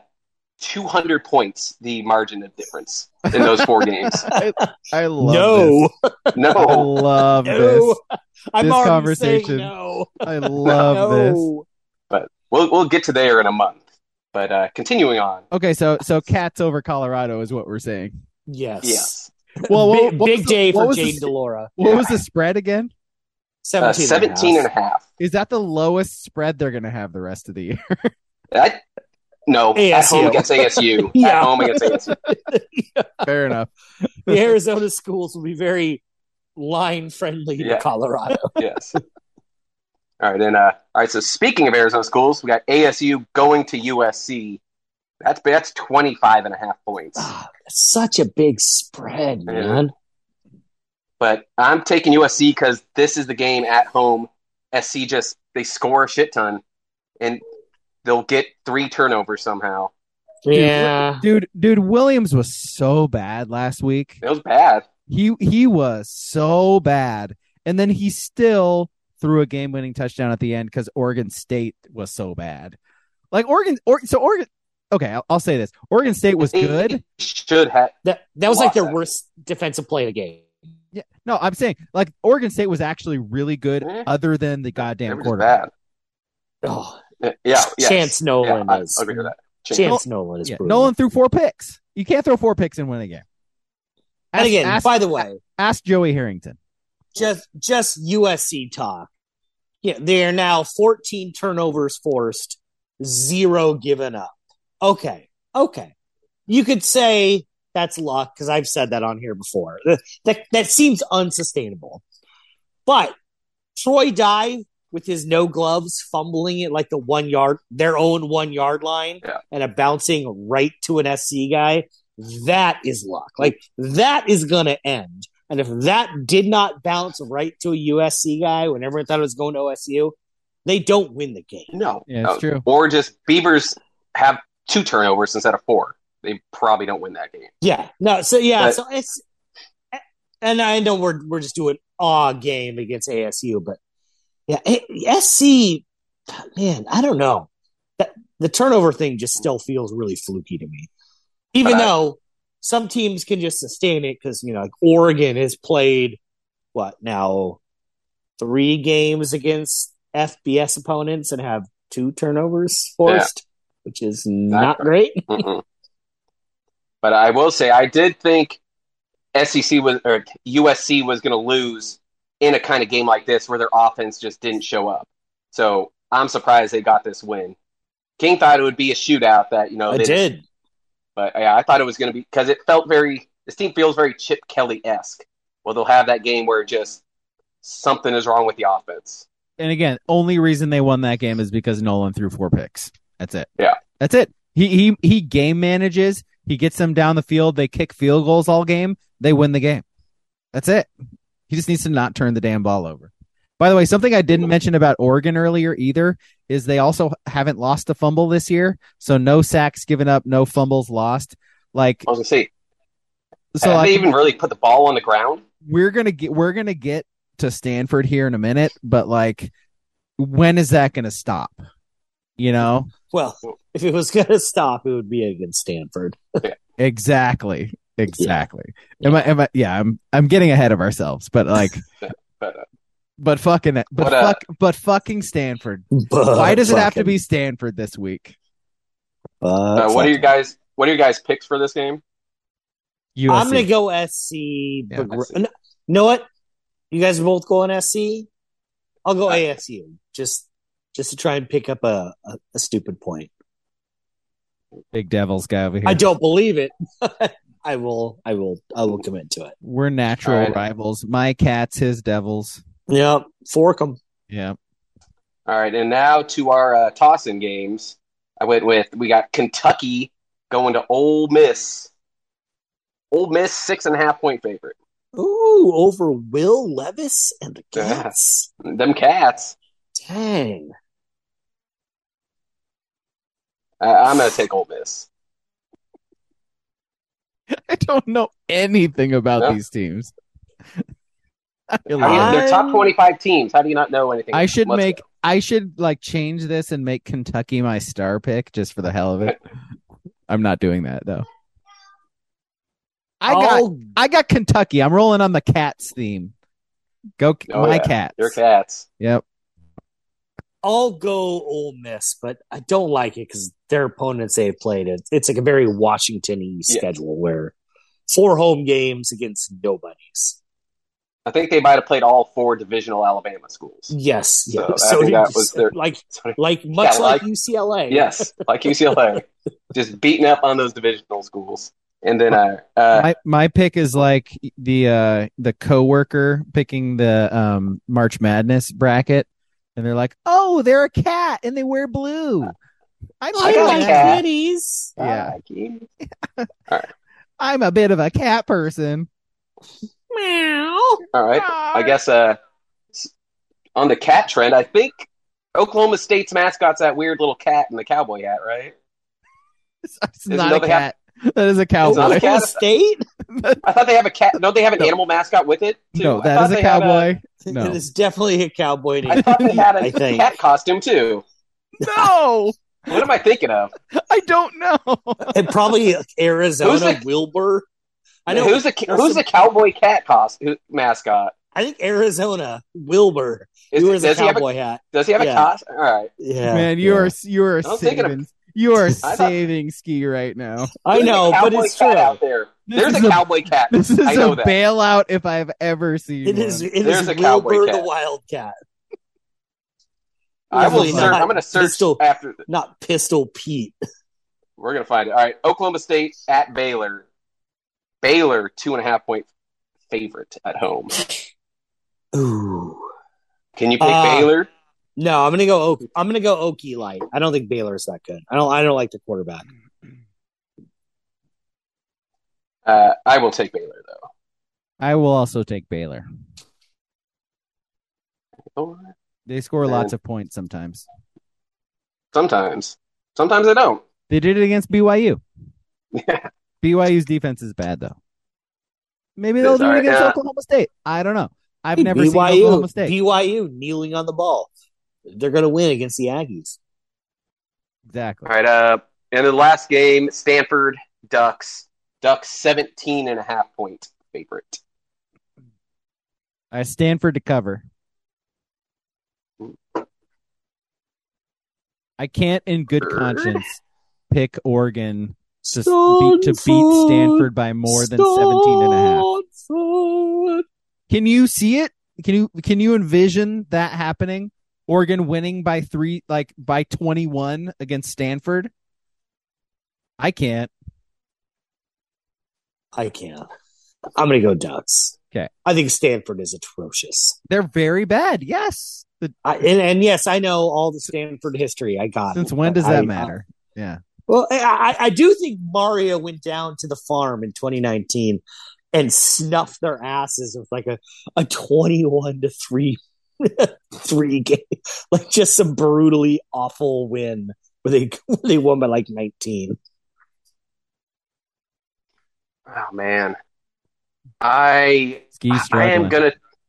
200 points, the margin of difference in those 4 games. I love this. No. I love this. I'm this already conversation. saying no. I love this. But we'll get to there in a month. But continuing on. Okay, so Cats over Colorado is what we're saying. Yes. Well, big day for Jane DeLaura. What was the spread again? 17.5. Is that the lowest spread they're going to have the rest of the year? No, ASU. At home against ASU. Yeah. At home against ASU. Fair enough. The Arizona schools will be very line friendly to Colorado. Yes. All right, so speaking of Arizona schools, we got ASU going to USC. That's 25.5 points. That's such a big spread, man. But I'm taking USC because this is the game at home. SC they score a shit ton, and they'll get 3 turnovers somehow. Yeah, dude, Williams was so bad last week. It was bad. He was so bad, and then he still threw a game-winning touchdown at the end because Oregon State was so bad. Like Oregon. Okay, I'll say this: Oregon State was good. Should have that was like their worst defensive play of the game. Yeah, no, I'm saying like Oregon State was actually really good, other than the goddamn quarterback. Oh, yeah, Chance Nolan is. I agree with that. Chance Nolan is. Brutal. Nolan threw 4 picks. You can't throw 4 picks and win a game. And again, by the way, ask Joey Harrington. Just USC talk. Yeah, they are now 14 turnovers forced, 0 given up. Okay. You could say that's luck because I've said that on here before. That seems unsustainable. But Troy Dye with his no gloves, fumbling it like their own 1 yard line, and a bouncing right to an SC guy. That is luck. Like that is going to end. And if that did not bounce right to a USC guy when everyone thought it was going to OSU, they don't win the game. No. Yeah, it's true. Or just Beavers have 2 turnovers instead of 4. They probably don't win that game. Yeah. No. So so it's, and I know we're just doing a game against ASU, but yeah, SC, man, I don't know. the turnover thing just still feels really fluky to me. Even though some teams can just sustain it because, like Oregon has played, 3 games against FBS opponents and have 2 turnovers forced, which is not great. But I will say, I did think USC was going to lose in a kind of game like this where their offense just didn't show up. So I'm surprised they got this win. King thought it would be a shootout that, I did. But yeah, I thought it was going to be, because it felt this team feels very Chip Kelly-esque. Well, they'll have that game where just something is wrong with the offense. And again, only reason they won that game is because Nolan threw 4 picks. That's it. Yeah. That's it. He game manages. He gets them down the field. They kick field goals all game. They win the game. That's it. He just needs to not turn the damn ball over. By the way, something I didn't mention about Oregon earlier either is they also haven't lost a fumble this year. So no sacks given up, no fumbles lost. Like, I was going to say, have they even really put the ball on the ground? We're gonna get to Stanford here in a minute, but like, when is that going to stop? Well, if it was going to stop, it would be against Stanford. Exactly. Yeah. I'm getting ahead of ourselves, but like, but fucking Stanford. Why does it have to be Stanford this week? What are your guys' picks for this game? USC. I'm going to go SC. Yeah, You know what? You guys are both going SC. I'll go ASU. Just to try and pick up a stupid point. Big Devils guy over here. I don't believe it. I will commit to it. We're natural rivals. My Cats, his Devils. Yep. Fork them. Yep. All right, and now to our toss-in games. We got Kentucky going to Ole Miss. Ole Miss 6.5-point favorite. Ooh, over Will Levis and the Cats. Yeah. Them Cats. Dang. I'm going to take Ole Miss. I don't know anything about these teams. They're top 25 teams. How do you not know anything? I should like change this and make Kentucky my star pick just for the hell of it. I'm not doing that though. I got Kentucky. I'm rolling on the Cats theme. Go Cats. Your Cats. Yep. I'll go Ole Miss, but I don't like it because their opponents they've played it's like a very Washington-y schedule where 4 home games against nobodies. I think they might have played all 4 divisional Alabama schools. Yes. So that was their like UCLA. Yes, like UCLA. Just beating up on those divisional schools. And then my pick is like the coworker picking the March Madness bracket, and they're like, "Oh, they're a cat and they wear blue." I like kitties. Yeah. All right. I'm a bit of a cat person. Meow. All right. I guess on the cat trend, I think Oklahoma State's mascot's that weird little cat in the cowboy hat, right? It's not a cat. That is a cowboy. It's not a cat. State? I thought they have a cat. Don't they have an animal mascot with it? Too? No, that is a cowboy. No. It is definitely a cowboy. I thought they had a cat costume too. No. What am I thinking of? I don't know. And probably Arizona Wilbur. I know who's the cowboy cat mascot. I think Arizona Wilbur. He wears a cowboy hat. Does he have a costume? All right. Yeah, man, you are saving Ski right now. I know, but it's true. Out there. There's a cowboy cat. This is I know a bailout if I've ever seen it. There's Is a Wilbur the Wildcat. I will search. I'm going to search after. Not Pistol Pete. We're going to find it. All right. Oklahoma State at Baylor. Baylor 2.5-point favorite at home. Ooh. Can you pick Baylor? No, I'm gonna go Okie light. I don't think Baylor's that good. I don't like the quarterback. I will take Baylor though. I will also take Baylor. They score lots of points sometimes. Sometimes they don't. They did it against BYU. Yeah. BYU's defense is bad though. Maybe they'll do it against Oklahoma State. I don't know. I've never seen Oklahoma State. BYU kneeling on the ball. They're going to win against the Aggies. Exactly. All right. And the last game, Stanford Ducks. Ducks 17.5-point favorite. I Stanford to cover. I can't, in good conscience, pick Oregon to beat Stanford by more than 17.5. Can you see it? Can you envision that happening? Oregon winning by 21 against Stanford? I can't. I can't. I'm going to go Ducks. Okay. I think Stanford is atrocious. They're very bad. Yes. And yes, I know all the Stanford history. I got Since it. when does that matter? Yeah. Well, I do think Mario went down to the farm in 2019 and snuffed their asses with like a 21-3 game, like just some brutally awful win where they won by like 19. Oh man, I'm gonna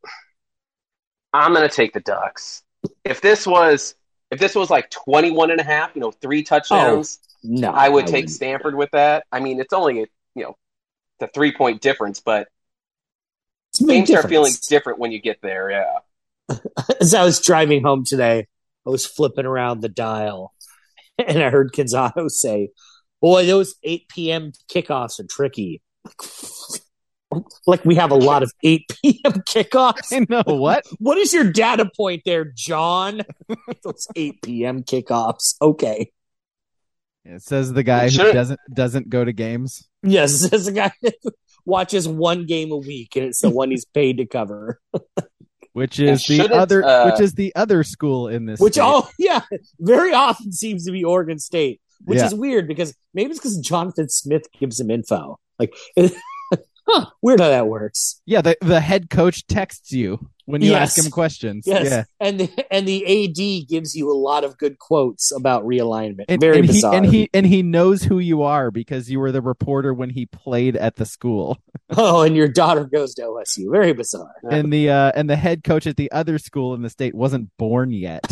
take the Ducks. If this was like 21.5, 3 touchdowns, no, I would take Stanford with that. I mean, it's only the 3-point difference, but games are feeling different when you get there. Yeah. As I was driving home today, I was flipping around the dial, and I heard Canzano say, "Boy, those 8 p.m. kickoffs are tricky." Like we have a lot of 8 p.m. kickoffs. I know what. What is your data point there, John? Those 8 p.m. kickoffs. Okay. It says the guy who doesn't go to games. Yes, it says the guy who watches one game a week, and it's the one he's paid to cover. Which is the other school in this. Which state. Very often seems to be Oregon State, which is weird because maybe it's because Jonathan Smith gives him info. Like, weird how that works. Yeah, the head coach texts you when you ask him questions. Yes, yeah. and the AD gives you a lot of good quotes about realignment. Very bizarre. And he knows who you are because you were the reporter when he played at the school. Oh, and your daughter goes to OSU. Very bizarre. And the head coach at the other school in the state wasn't born yet.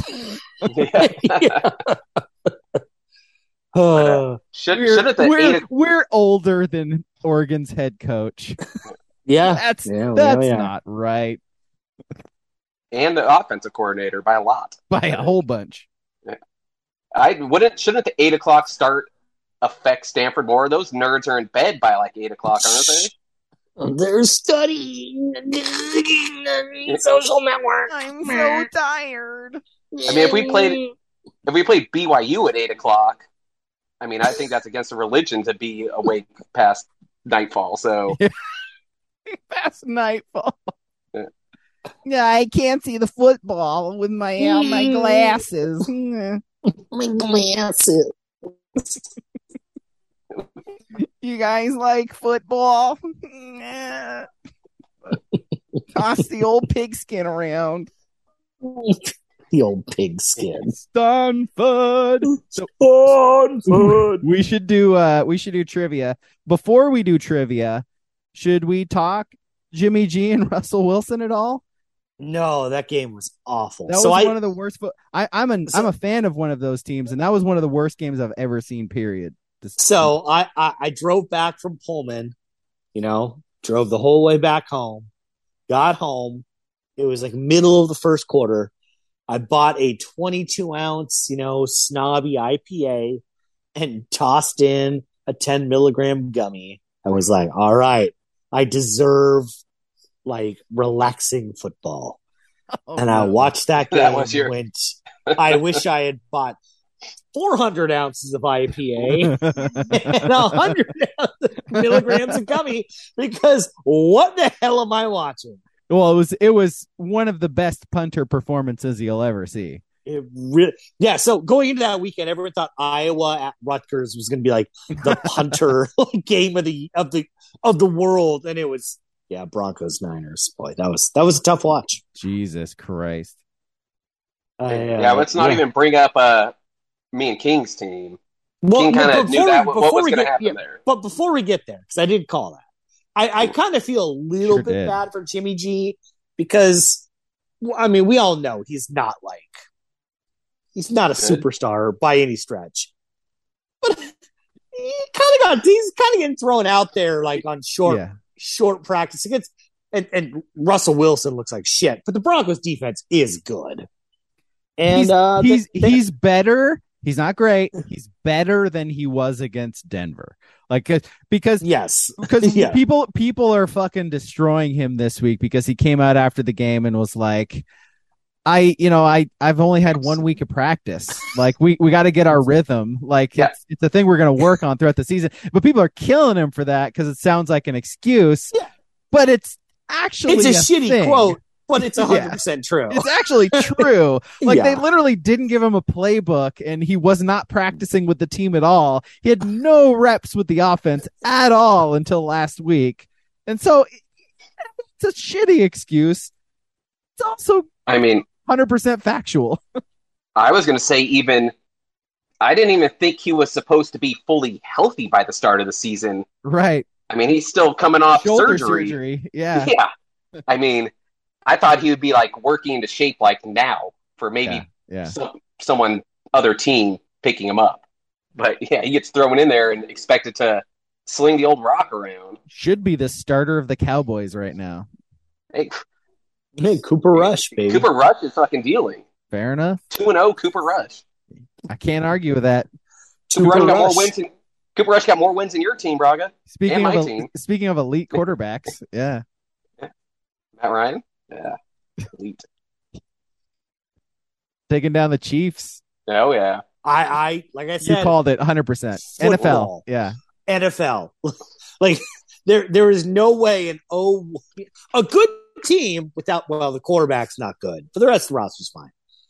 We're older than Oregon's head coach. Yeah, that's not right. And the offensive coordinator by a lot, by a whole bunch. Shouldn't the 8:00 start affect Stanford more? Those nerds are in bed by like 8:00, aren't they? They're studying social network. I'm so tired. I mean, if we played BYU at 8:00, I mean, I think that's against the religion to be awake past nightfall. So past nightfall. Yeah, I can't see the football with my glasses. My glasses. You guys like football? Toss the old pigskin around. The old pigskin. Stanford. We should do trivia. Before we do trivia, should we talk Jimmy G and Russell Wilson at all? No, that game was awful. That was one of the worst. I'm a fan of one of those teams, and that was one of the worst games I've ever seen. Period. So I drove back from Pullman, drove the whole way back home, got home. It was like middle of the first quarter. I bought a 22-ounce, snobby IPA and tossed in a 10 milligram gummy. I was like, all right, I deserve like relaxing football. I watched that game. I wish I had bought 400 ounces of IPA and 100 milligrams of gummy, because what the hell am I watching? Well, it was one of the best punter performances you'll ever see. So going into that weekend, everyone thought Iowa at Rutgers was going to be like the punter game of the world, and it was Broncos Niners. Boy, that was a tough watch. Jesus Christ. Let's not even bring up me and King's team. King kind of knew what was going to happen there. But before we get there, because I did call that, I kind of feel a little bit bad for Jimmy G, because, I mean, we all know he's not like He's not a superstar by any stretch. But he's kind of getting thrown out there like on short practice against, and Russell Wilson looks like shit. But the Broncos defense is good. And he's better. He's not great. He's better than he was against Denver. Like because people are fucking destroying him this week because he came out after the game and was like, I've only had 1 week of practice. Like we got to get our rhythm. Like it's a thing we're going to work on throughout the season. But people are killing him for that because it sounds like an excuse. Yeah. But it's actually a shitty thing. Quote. But it's 100% true. It's actually true. Like they literally didn't give him a playbook and he was not practicing with the team at all. He had no reps with the offense at all until last week. And so it's a shitty excuse. It's also 100% factual. I was going to say I didn't even think he was supposed to be fully healthy by the start of the season. Right. I mean, he's still coming off shoulder surgery. Yeah. Yeah. I mean, I thought he would be like working into shape like now for maybe someone other team picking him up. But yeah, he gets thrown in there and expected to sling the old rock around. Should be the starter of the Cowboys right now. Hey, Cooper Rush, baby. Cooper Rush is fucking dealing. Fair enough. 2-0 Cooper Rush. I can't argue with that. Cooper Rush got more wins than your team, Braga. Speaking of elite quarterbacks, yeah. Matt Ryan? Yeah. Elite. Taking down the Chiefs. Oh, yeah. I like I said. You called it 100%. NFL. Yeah. NFL. Like, there is no way a good team without, the quarterback's not good. But the rest of the roster's fine.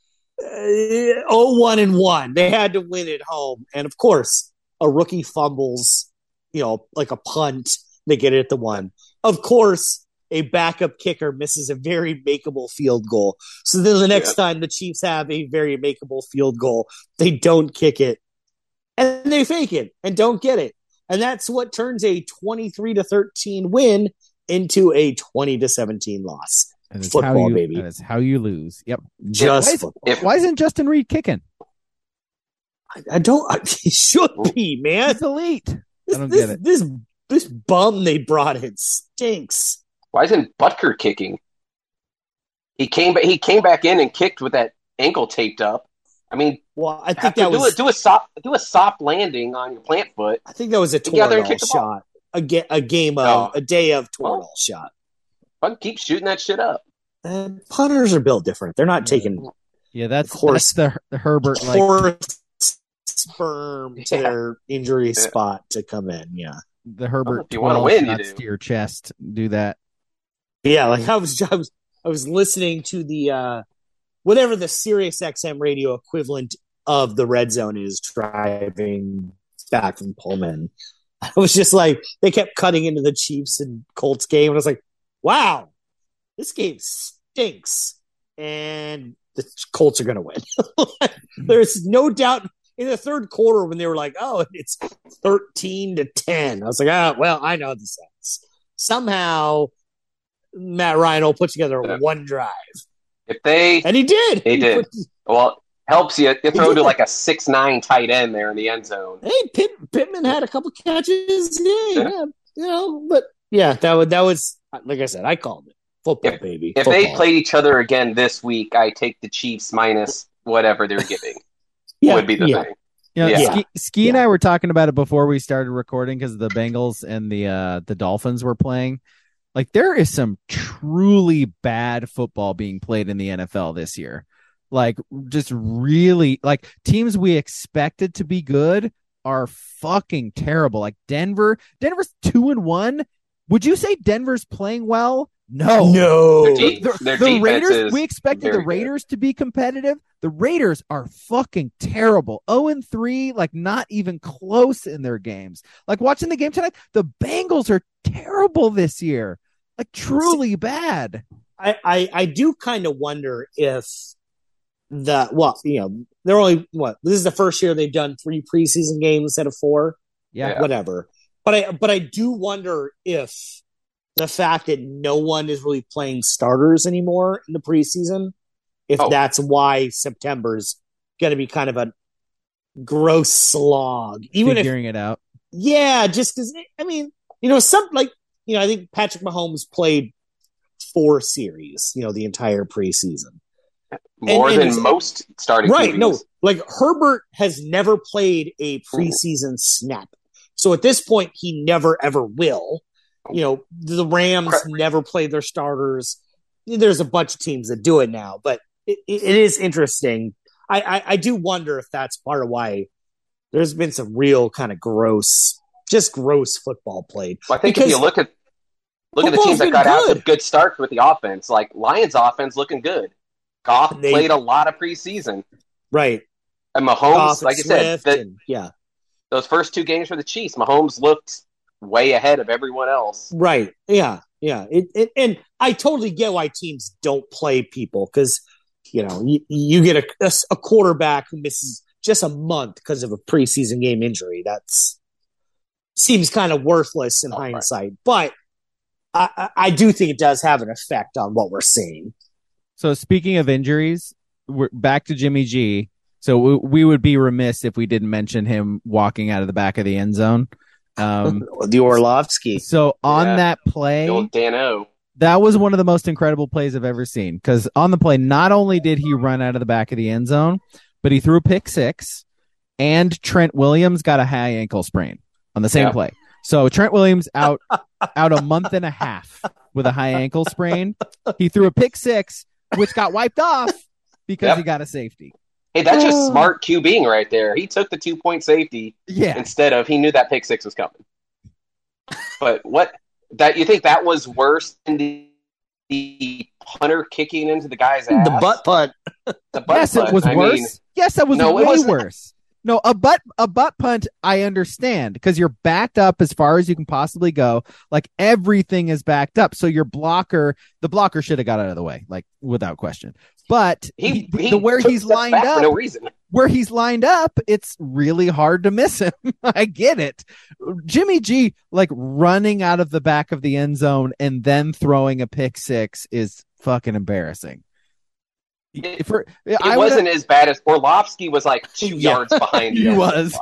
0-1-1. They had to win at home. And, of course, a rookie fumbles, like a punt. They get it at the 1. Of course, a backup kicker misses a very makeable field goal. So then the next time the Chiefs have a very makeable field goal, they don't kick it. And they fake it and don't get it. And that's what turns a 23-13 win into a 20-17 loss. And it's football, baby. And it's how you lose. Yep. Why isn't Justin Reed kicking? He should be, man. It's elite. I don't get it. This bum they brought in stinks. Why isn't Butker kicking? He came back in and kicked with that ankle taped up. I mean, I think that was do a soft landing on your plant foot. I think that was a Toradol shot. A day of Toradol shot. But keep shooting that shit up. And punters are built different. They're not taking. Yeah, that's the Herbert sperm to their injury spot to come in. Yeah, the Herbert. If you want to win, you do. To your chest. Do that. Yeah, like I was listening to the whatever the Sirius XM radio equivalent of the Red Zone is, driving back from Pullman. I was just like, they kept cutting into the Chiefs and Colts game, and I was like, wow, this game stinks, and the Colts are going to win. There's no doubt. In the third quarter, when they were like, "Oh, it's 13-10," I was like, "Ah, well, I know the sense." Somehow, Matt Ryan will put together one drive. And he did. He did. Well, helps you. You throw to like a 6'9" tight end there in the end zone. Hey, Pittman had a couple catches. Yeah, but yeah, that was like I said, I called it football, baby. If they played each other again this week, I take the Chiefs minus whatever they're giving. Would be the thing. Ski and I were talking about it before we started recording because the Bengals and the Dolphins were playing. Like, there is some truly bad football being played in the NFL this year. Like, just really, like, teams we expected to be good are fucking terrible. Like Denver's 2-1. Would you say Denver's playing well? No. The Raiders, we expected the Raiders to be competitive. The Raiders are fucking terrible. 0-3, like not even close in their games. Like watching the game tonight, the Bengals are terrible this year. Like truly bad. I do kind of wonder if they're only this is the first year they've done 3 preseason games instead of 4. Yeah. Whatever. But I do wonder if the fact that no one is really playing starters anymore in the preseason, if that's why September's going to be kind of a gross slog. Even figuring it out. Yeah, just because, I mean, I think Patrick Mahomes played 4 series, the entire preseason. More than most starting right, QBs. No, like Herbert has never played a preseason snap. So at this point, he never, ever will. The Rams never played their starters. There's a bunch of teams that do it now, but it is interesting. I do wonder if that's part of why there's been some real kind of gross football played. Well, I think if you look at the teams that got out to good starts with the offense, like Lions offense looking good. Goff played a lot of preseason. Right. And Mahomes, like I said, those first 2 games for the Chiefs, Mahomes looked way ahead of everyone else. Right. Yeah. Yeah. And I totally get why teams don't play people because, you get a quarterback who misses just a month because of a preseason game injury. That's seems kind of worthless in hindsight. But I do think it does have an effect on what we're seeing. So speaking of injuries, we're back to Jimmy G. So we would be remiss if we didn't mention him walking out of the back of the end zone. The Orlovsky. So on that play, the old Dan-O. That was one of the most incredible plays I've ever seen. Because on the play, not only did he run out of the back of the end zone, but he threw a pick 6, and Trent Williams got a high ankle sprain on the same play. So Trent Williams out a month and a half with a high ankle sprain. He threw a pick 6, which got wiped off because he got a safety. Hey, that's just smart QBing right there. He took the 2-point safety instead of he knew that pick 6 was coming. But you think that was worse than the punter kicking into the guy's ass? The butt punt. Yes, it was worse. Yes, that was way worse. No, a butt punt, I understand, because you're backed up as far as you can possibly go. Like, everything is backed up. So the blocker should have got out of the way, like, without question. But where he's lined up, for no reason. Where he's lined up, it's really hard to miss him. I get it. Jimmy G, like, running out of the back of the end zone and then throwing a pick 6 is fucking embarrassing. It wasn't as bad as Orlovsky was like 2 yards behind. He was.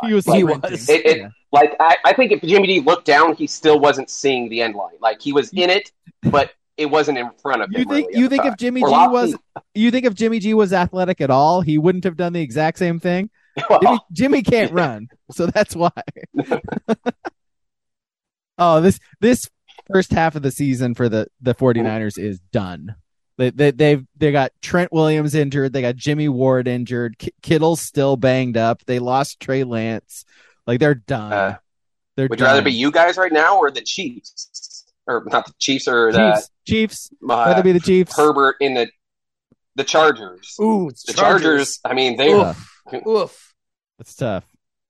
I think if Jimmy D looked down, he still wasn't seeing the end line. Like, he was in it, but it wasn't in front of him. You think if Jimmy G was athletic at all, he wouldn't have done the exact same thing? Well, Jimmy can't run, so that's why. This first half of the season for the 49ers is done. They got Trent Williams injured. They got Jimmy Ward injured. Kittle's still banged up. They lost Trey Lance. Like, they're done. Would you rather be you guys right now or the Chiefs? Or not the Chiefs or the Chiefs. Rather be the Chiefs. Herbert in the Chargers. Ooh, the Chargers. I mean, they. Oof. That's tough.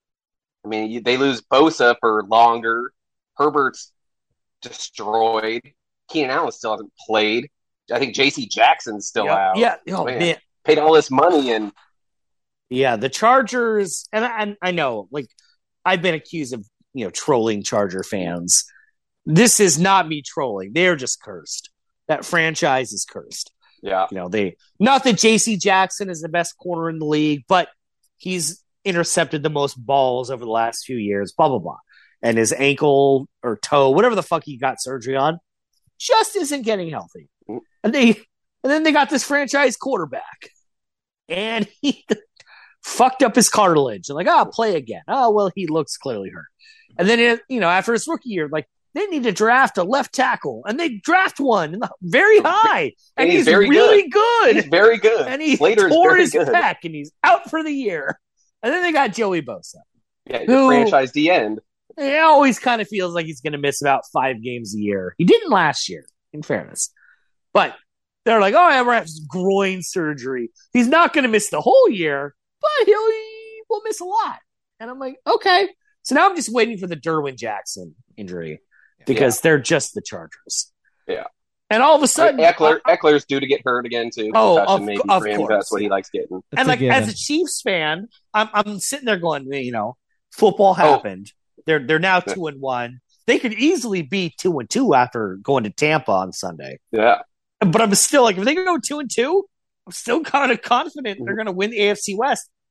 I mean, they lose Bosa for longer. Herbert's destroyed. Keenan Allen still hasn't played. I think J.C. Jackson's still out. Yeah. Oh, man. Paid all this money and. Yeah, the Chargers, and I know, like, I've been accused of, trolling Charger fans. This is not me trolling. They're just cursed. That franchise is cursed. Yeah. Not that J.C. Jackson is the best corner in the league, but he's intercepted the most balls over the last few years, blah, blah, blah. And his ankle or toe, whatever the fuck he got surgery on, just isn't getting healthy. And then they got this franchise quarterback. And he fucked up his cartilage. And play again. Oh, well, he looks clearly hurt. And then, after his rookie year, like, they need to draft a left tackle. And they draft one very high. And he's very really good. He's very good. And he tore his pec, and he's out for the year. And then they got Joey Bosa. Yeah, the franchise the end. It always kind of feels like he's going to miss about 5 games a year. He didn't last year, in fairness. But they're like, oh, we're having groin surgery. He's not going to miss the whole year, but he will miss a lot. And I'm like, okay. So now I'm just waiting for the Derwin Jackson injury because they're just the Chargers. Yeah. And all of a sudden, Eckler's due to get hurt again too. Oh, of course. That's what he likes getting. And like, as a Chiefs fan, I'm sitting there going, football happened. They're now 2-1. They could easily be 2-2 after going to Tampa on Sunday. Yeah. But I'm still like, if they go 2-2, I'm still kind of confident they're going to win the AFC West.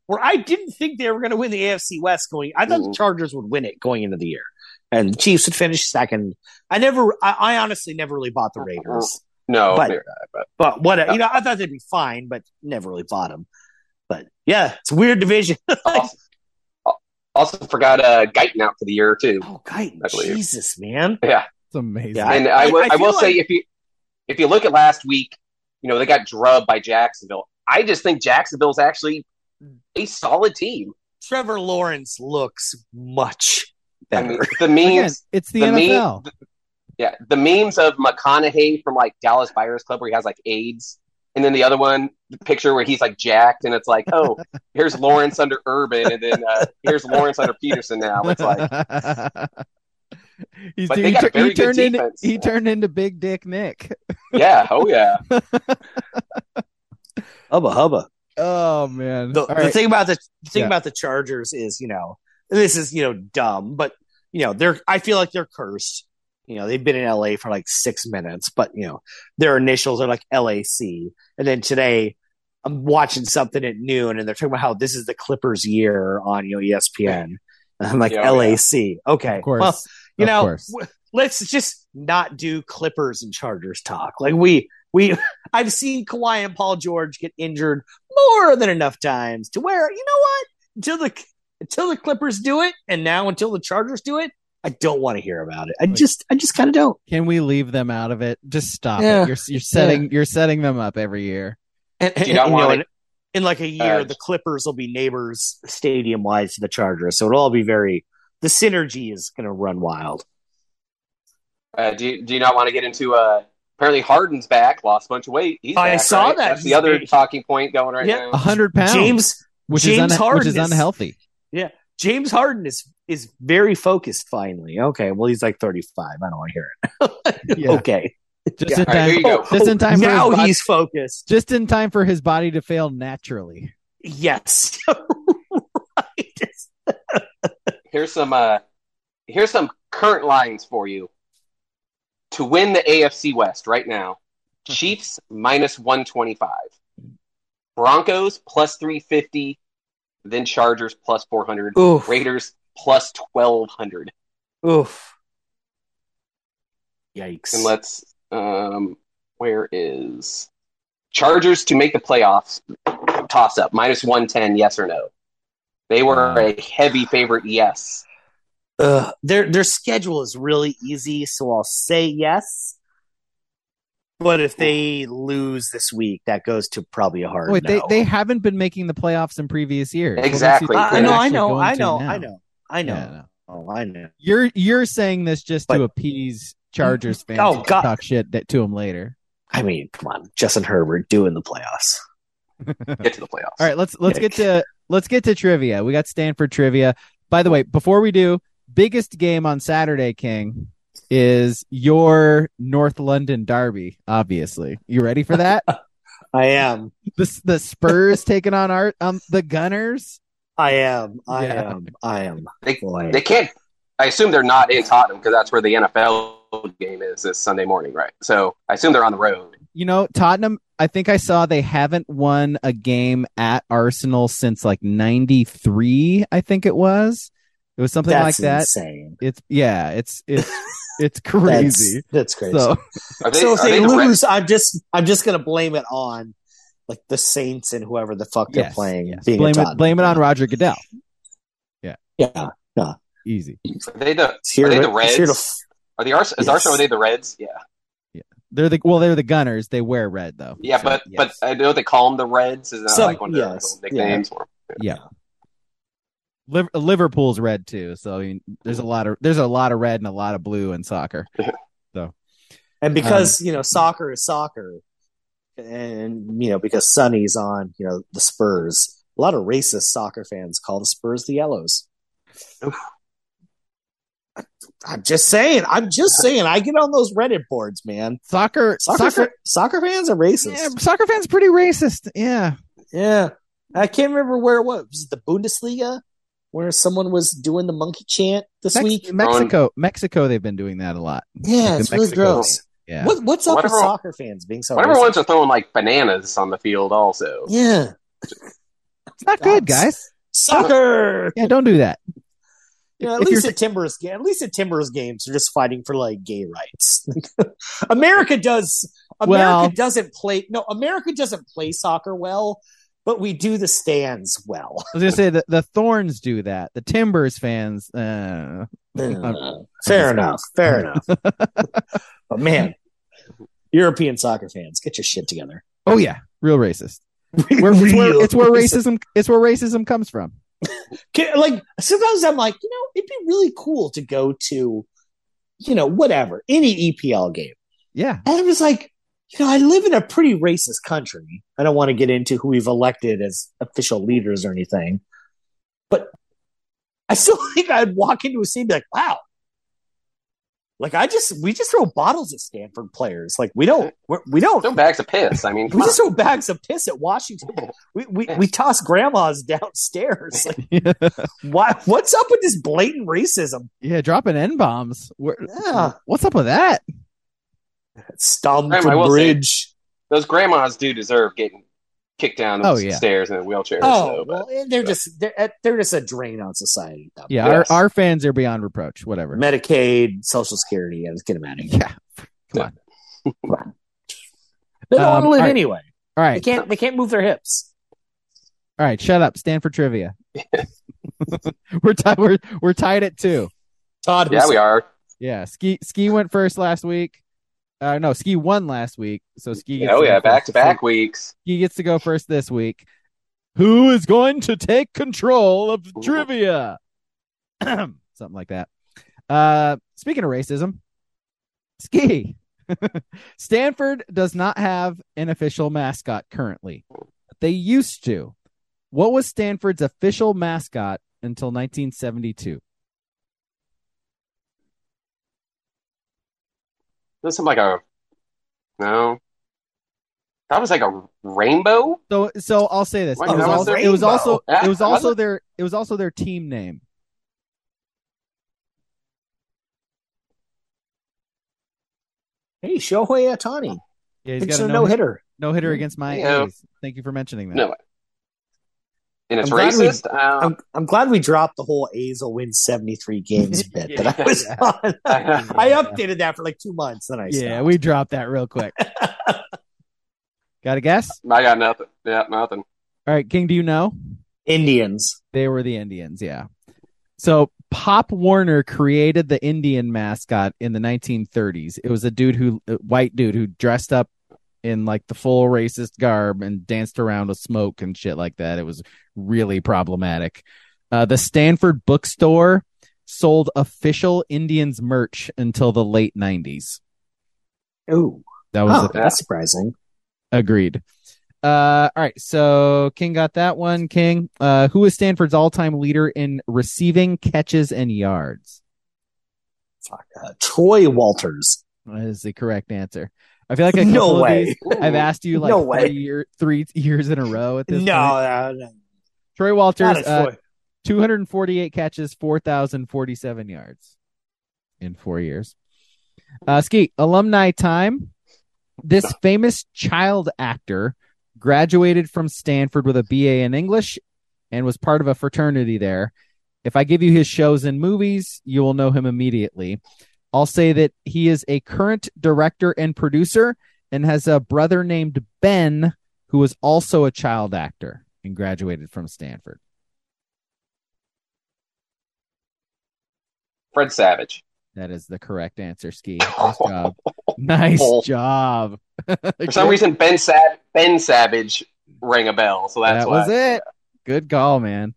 where I didn't think they were going to win the AFC West going. I thought the Chargers would win it going into the year, and the Chiefs would finish second. I honestly never really bought the Raiders. No, but what I thought they'd be fine, but never really bought them. But yeah, it's a weird division. Also forgot Guyton out for the year too. Oh, Guyton, Jesus, man, yeah, it's amazing. Yeah, and I will say if you look at last week, they got drubbed by Jacksonville. I just think Jacksonville's actually a solid team. Trevor Lawrence looks much better. I mean, the memes. Again, it's the NFL. The memes of McConaughey from like Dallas Buyers Club where he has like AIDS, and then the other one, the picture where he's like jacked, and it's like, oh, here's Lawrence under Urban, and then here's Lawrence under Peterson. Now it's like, he turned into Big Dick Nick. Yeah. Oh yeah. Hubba. Oh man. The thing about the Chargers is, this is dumb, but I feel like they're cursed. They've been in LA for like 6 minutes, but their initials are like LAC. And then today I'm watching something at noon and they're talking about how this is the Clippers year on ESPN. And I'm like, LAC. Yeah. Okay. Of course. Well, let's just not do Clippers and Chargers talk. Like I've seen Kawhi and Paul George get injured more than enough times to where, until the Clippers do it, and now until the Chargers do it, I don't want to hear about it. I just kind of don't. Can we leave them out of it? Just stop it. You're setting them up every year. And in like a year, the Clippers will be neighbors stadium wise to the Chargers, so it'll all be the synergy is going to run wild. Do you not want to get into apparently Harden's back, lost a bunch of weight. I saw that. That's the other talking point going right now. 100 pounds, which is unhealthy. Yeah, James Harden is very focused. Finally, okay. Well, he's like 35. I don't want to hear it. Yeah. Okay, just in time. Just in time. Now he's focused. Just in time for his body to fail naturally. Yes. Right. Here's some current lines for you. To win the AFC West right now, Chiefs minus 125, Broncos plus 350, then Chargers plus 400, Oof. Raiders plus 1,200. Oof. Yikes. And let's, where is Chargers to make the playoffs? Toss up, minus 110, yes or no? They were a heavy favorite, yes. Their schedule is really easy, so I'll say yes. But if they lose this week, that goes to probably a hard no. They haven't been making the playoffs in previous years. Exactly. I know. You're saying this just to appease Chargers fans. Oh, God. Talk shit to them later. I mean, come on, Justin Herbert doing the playoffs. Get to the playoffs. All right, let's get to trivia. We got Stanford trivia. By the way, before we do, biggest game on Saturday, King, is your North London derby, obviously. You ready for that? I am. The Spurs taking on the Gunners? I am. They can't. I assume they're not in Tottenham because that's where the NFL game is this Sunday morning, right? So I assume they're on the road. Tottenham, I think I saw they haven't won a game at Arsenal since like 93, I think it was. It was something like that. Insane. It's crazy. That's crazy. So if they lose, I'm just gonna blame it on like the Saints and whoever the fuck they're playing. Yes. Blame it on Roger Goodell. Yeah. No. Easy. Are they the Reds? Is Arsenal? Are they the Reds? Yeah. They're the Gunners. They wear red though. Yeah, so, but I know they call them the Reds. Is that like one of their nicknames? For them? Yeah. Liverpool's red too, so I mean, there's a lot of red and a lot of blue in soccer. So, and because soccer is soccer, and because Sonny's on the Spurs, a lot of racist soccer fans call the Spurs the Yellows. I'm just saying. I get on those Reddit boards, man. Soccer fans are racist. Yeah, soccer fans pretty racist. Yeah. I can't remember where it was. Was it the Bundesliga? Where someone was doing the monkey chant this week? Mexico, they've been doing that a lot. Yeah, it's really gross. Yeah. What's up with soccer fans being so? Whatever ones are throwing like bananas on the field, also. Yeah. It's not good, guys. Soccer. Yeah, don't do that. At least at Timbers games, they're just fighting for like gay rights. America doesn't play soccer well, but we do the stands well. I was gonna say the Thorns do that. The Timbers fans, fair enough. But man, European soccer fans, get your shit together. Oh yeah, real racist. It's where racism comes from. Like sometimes I'm like, it'd be really cool to go to, whatever, any EPL game. Yeah. And I was like, I live in a pretty racist country. I don't want to get into who we've elected as official leaders or anything, but I still think I'd walk into a scene and be like, wow. Like we just throw bottles at Stanford players. Like we don't throw bags of piss. I mean, we just throw bags of piss at Washington. We toss grandmas downstairs. Like, what's up with this blatant racism? Yeah, dropping N-bombs. What's up with that? Stamford Bridge. Those grandmas do deserve getting kicked down the stairs in a wheelchair. They're just a drain on society. Yeah, yes. our fans are beyond reproach. Whatever. Medicaid, Social Security. Let's get them out of here. Yeah, come on. They don't want to live anyway. All right, they can't move their hips. All right, shut up. Stanford trivia. We're tied at 2. Todd. Yeah, we are. Yeah, ski went first last week. No, Ski won last week, so Ski gets back-to-back weeks. Ski gets to go first this week. Who is going to take control of trivia? Something like that. Speaking of racism, Ski. Stanford does not have an official mascot currently. They used to. What was Stanford's official mascot until 1972? Doesn't seem like no. That was like a rainbow. So I'll say this. It was also their team name. Hey, Shohei Ohtani. Yeah, he's got a no-hitter. No-hitter against my A's. Thank you for mentioning that. No. And it's racist. I'm glad we dropped the whole A's will win 73 games bit that I was on. I updated that for like 2 months. Then I stopped. We dropped that real quick. Got a guess? I got nothing. Yeah, nothing. All right, King, do you know? Indians. They were the Indians, yeah. So Pop Warner created the Indian mascot in the 1930s. It was a white dude who dressed up in like the full racist garb and danced around with smoke and shit like that. It was really problematic. The Stanford bookstore sold official Indians merch until the late 90s. Oh, that's surprising. Agreed. All right, so King got that one. King, who is Stanford's all-time leader in receiving catches and yards? Troy Walters. That is the correct answer. I feel like a couple of these, I've asked you like 3 years in a row at this point. No. Troy Walters, 248 catches, 4,047 yards in 4 years. Ski, alumni time. This famous child actor graduated from Stanford with a BA in English and was part of a fraternity there. If I give you his shows and movies, you will know him immediately. I'll say that he is a current director and producer and has a brother named Ben who was also a child actor and graduated from Stanford. Fred Savage. That is the correct answer, Ski. Nice job. Nice job. For some reason, Ben Savage rang a bell, so that's why. That was it. Good call, man.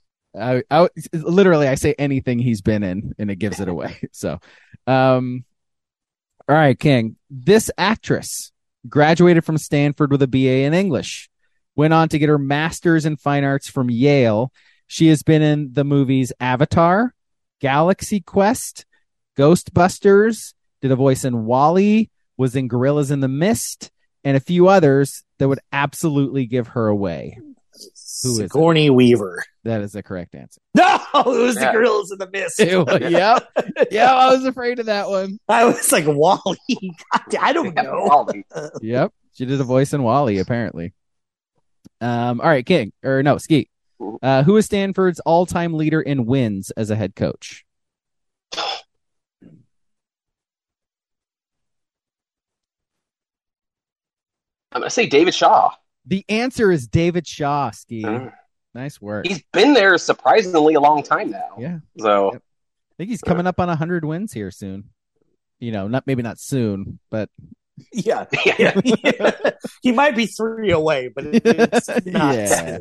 I say anything he's been in, and it gives it away. So, all right, King. This actress graduated from Stanford with a BA in English, went on to get her master's in fine arts from Yale. She has been in the movies Avatar, Galaxy Quest, Ghostbusters, did a voice in WALL-E, was in Gorillas in the Mist, and a few others that would absolutely give her away. Who is Sigourney Weaver. That is the correct answer. No, it was the Gorillas in the Mist. Yeah, I was afraid of that one. I was like, WALL-E. God, I don't know. Yep, she did a voice in WALL-E, apparently. All right, King. Or no, Ski. Who is Stanford's all-time leader in wins as a head coach? I'm going to say David Shaw. The answer is David Shaw, Ski. Nice work. He's been there surprisingly a long time now. Yeah. So I think he's coming up on 100 wins here soon. Maybe not soon, but yeah. He might be 3 away, but it's not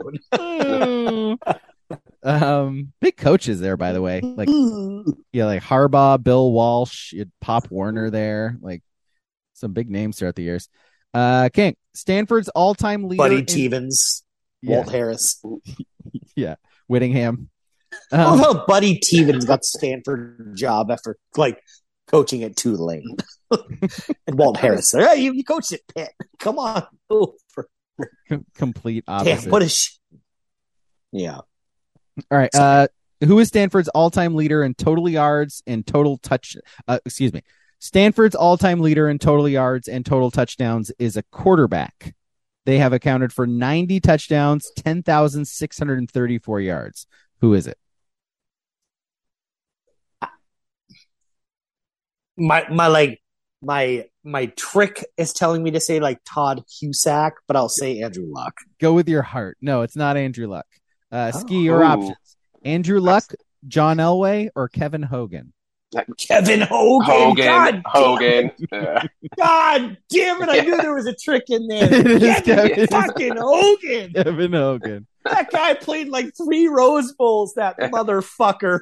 soon. Big coaches there, by the way. Like Harbaugh, Bill Walsh, you had Pop Warner there. Like some big names throughout the years. King, Stanford's all-time leader. Buddy Stevens, Walt Harris. Yeah, Whittingham. I love how Buddy Stevens got the Stanford job after coaching at Tulane. And Walt Harris. Hey, you coached at Pitt. Come on. Complete opposite. Damn, what is Yeah. All right. Who is Stanford's all-time leader in total yards and total Stanford's all-time leader in total yards and total touchdowns is a quarterback. They have accounted for 90 touchdowns, 10,634 yards. Who is it? My trick is telling me to say Todd Husak, but I'll say Andrew Luck. Go with your heart. No, it's not Andrew Luck. Ski your options. Andrew Luck, John Elway, or Kevin Hogan? Kevin Hogan. Hogan. God damn it! I knew there was a trick in there. Kevin fucking Hogan. Kevin Hogan. That guy played 3 Rose Bowls. That motherfucker.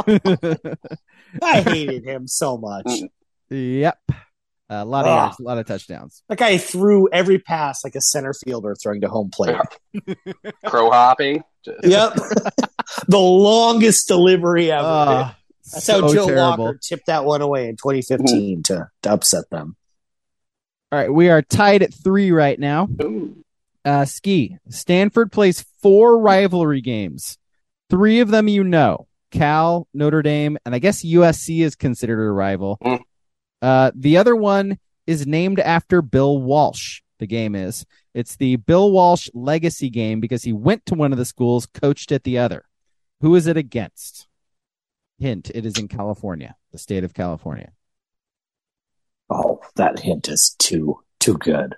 I hated him so much. Yep. A lot of yards, a lot of touchdowns. That guy threw every pass like a center fielder throwing to home plate. Crow hopping. Yep. The longest delivery ever. That's how Joe Walker tipped that one away in 2015 to upset them. All right, we are tied at 3 right now. Ski, Stanford plays 4 rivalry games. 3 of them Cal, Notre Dame, and I guess USC is considered a rival. The other one is named after Bill Walsh, the game is. It's the Bill Walsh Legacy game because he went to one of the schools, coached at the other. Who is it against? Hint, it is in California, the state of California. Oh, that hint is too good.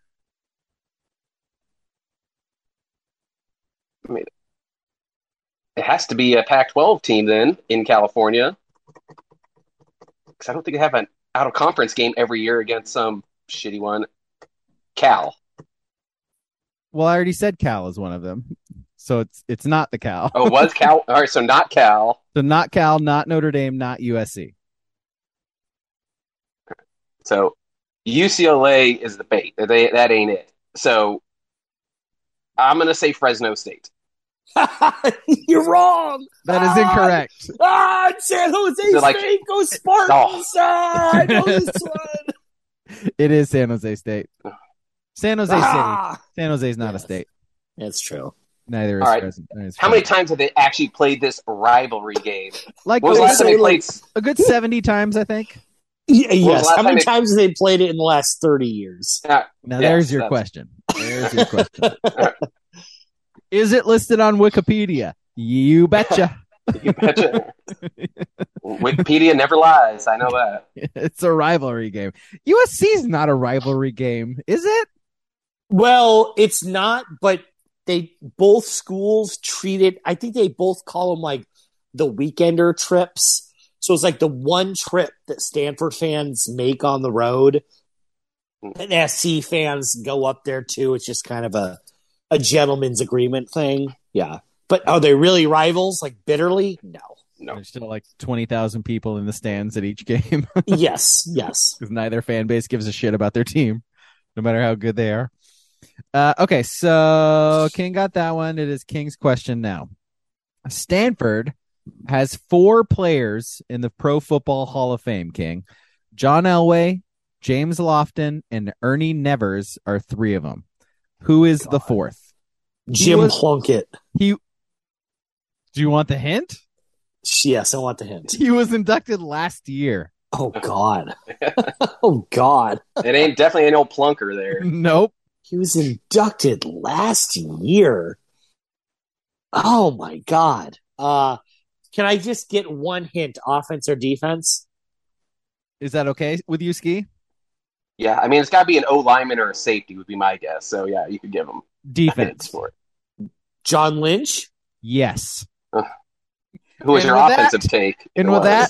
I mean, it has to be a Pac-12 team then in California. Because I don't think they have an out-of-conference game every year against some shitty one. Cal. Well, I already said Cal is one of them. So it's not the Cal. Oh, it was Cal? All right, so not Cal. So not Cal, not Notre Dame, not USC. So UCLA is the bait. That ain't it. So I'm going to say Fresno State. You're wrong. That is incorrect. San Jose State. Go Spartans. I know this one. It is San Jose State. San Jose City. San Jose is not a state. That's true. Neither is All right. Fresno. How many times have they actually played this rivalry game? Like when was the last time they played? A good 70 times, I think. Yes. How many times have they played it in the last 30 years? There's your question. Is it listed on Wikipedia? You betcha. You betcha. Wikipedia never lies. I know that. It's a rivalry game. USC's not a rivalry game, is it? Well, it's not, but both schools treat it, I think they both call them the weekender trips. So it's the one trip that Stanford fans make on the road. And SC fans go up there too. It's just kind of a gentleman's agreement thing. Yeah. But are they really rivals, bitterly? No. There's still 20,000 people in the stands at each game. Yes. Because neither fan base gives a shit about their team, no matter how good they are. Okay, so King got that one. It is King's question now. Stanford has 4 players in the Pro Football Hall of Fame, King. John Elway, James Lofton, and Ernie Nevers are 3 of them. Who is the 4th? Jim Plunkett. Do you want the hint? Yes, I want the hint. He was inducted last year. Oh, God. Oh, God. It ain't definitely an old plunker there. Nope. He was inducted last year. Oh my God. Can I just get one hint? Offense or defense? Is that okay with you, Ski? Yeah, I mean, it's got to be an O lineman or a safety would be my guess. So yeah, you could give him Defense for it. John Lynch? Yes. Who was your offensive take? And with that,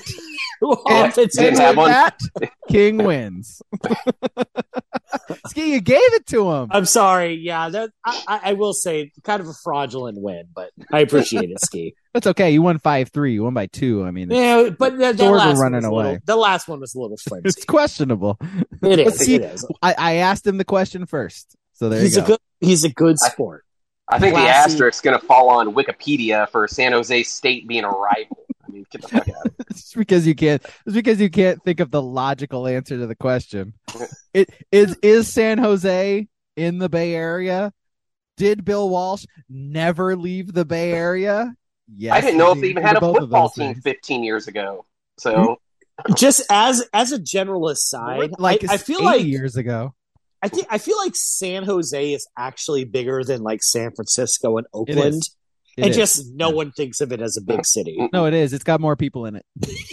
King wins. Ski, you gave it to him. I'm sorry. Yeah, I will say kind of a fraudulent win, but I appreciate it, Ski. That's okay. You won 5-3. You won by 2. I mean, yeah, but the last running away. The last one was a little flimsy. It's questionable. It is. See, it is. I asked him the question first, so there you go. He's a good sport. I think the asterisk's going to fall on Wikipedia for San Jose State being a rival. I mean, get the fuck out of it. It's because you can't think of the logical answer to the question. It is San Jose in the Bay Area? Did Bill Walsh never leave the Bay Area? Yes. I didn't know if they even had a football team 15 years ago. So, just as a general aside, I feel like years ago. I feel like San Jose is actually bigger than like San Francisco and Oakland. No one thinks of it as a big city. No, it is. It's got more people in it.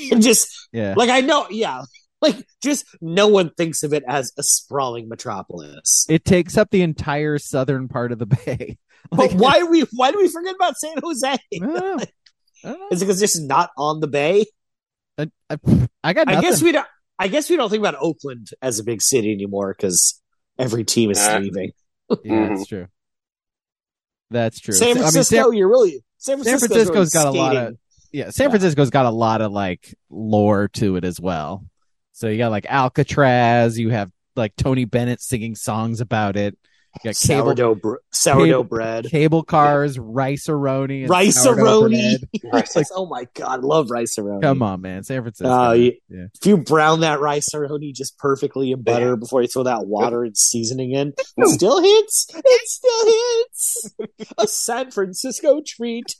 Just no one thinks of it as a sprawling metropolis. It takes up the entire southern part of the Bay. But why do we forget about San Jose? I don't know. Is it because it's just not on the Bay? I got nothing. I guess we don't think about Oakland as a big city anymore because every team is leaving. Yeah, that's true. That's true. San Francisco, San Francisco's got a lot of San Francisco's got a lot of like lore to it as well. So you got like Alcatraz, you have like Tony Bennett singing songs about it. You got sourdough bread, cable cars, rice-a-roni, oh my God, I love rice-a-roni. Come on, man, San Francisco. If you brown that rice-a-roni just perfectly in butter before you throw that water and seasoning in, it still hits. It still hits. A San Francisco treat.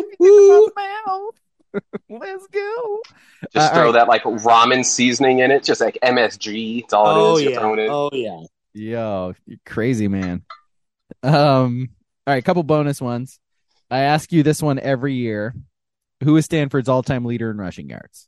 Let's go. Just throw that like ramen seasoning in it, just like MSG. It's all it is. You're throwing it. Oh yeah. Yo, you crazy man. All right, couple bonus ones. I ask you this one every year. Who is Stanford's all-time leader in rushing yards?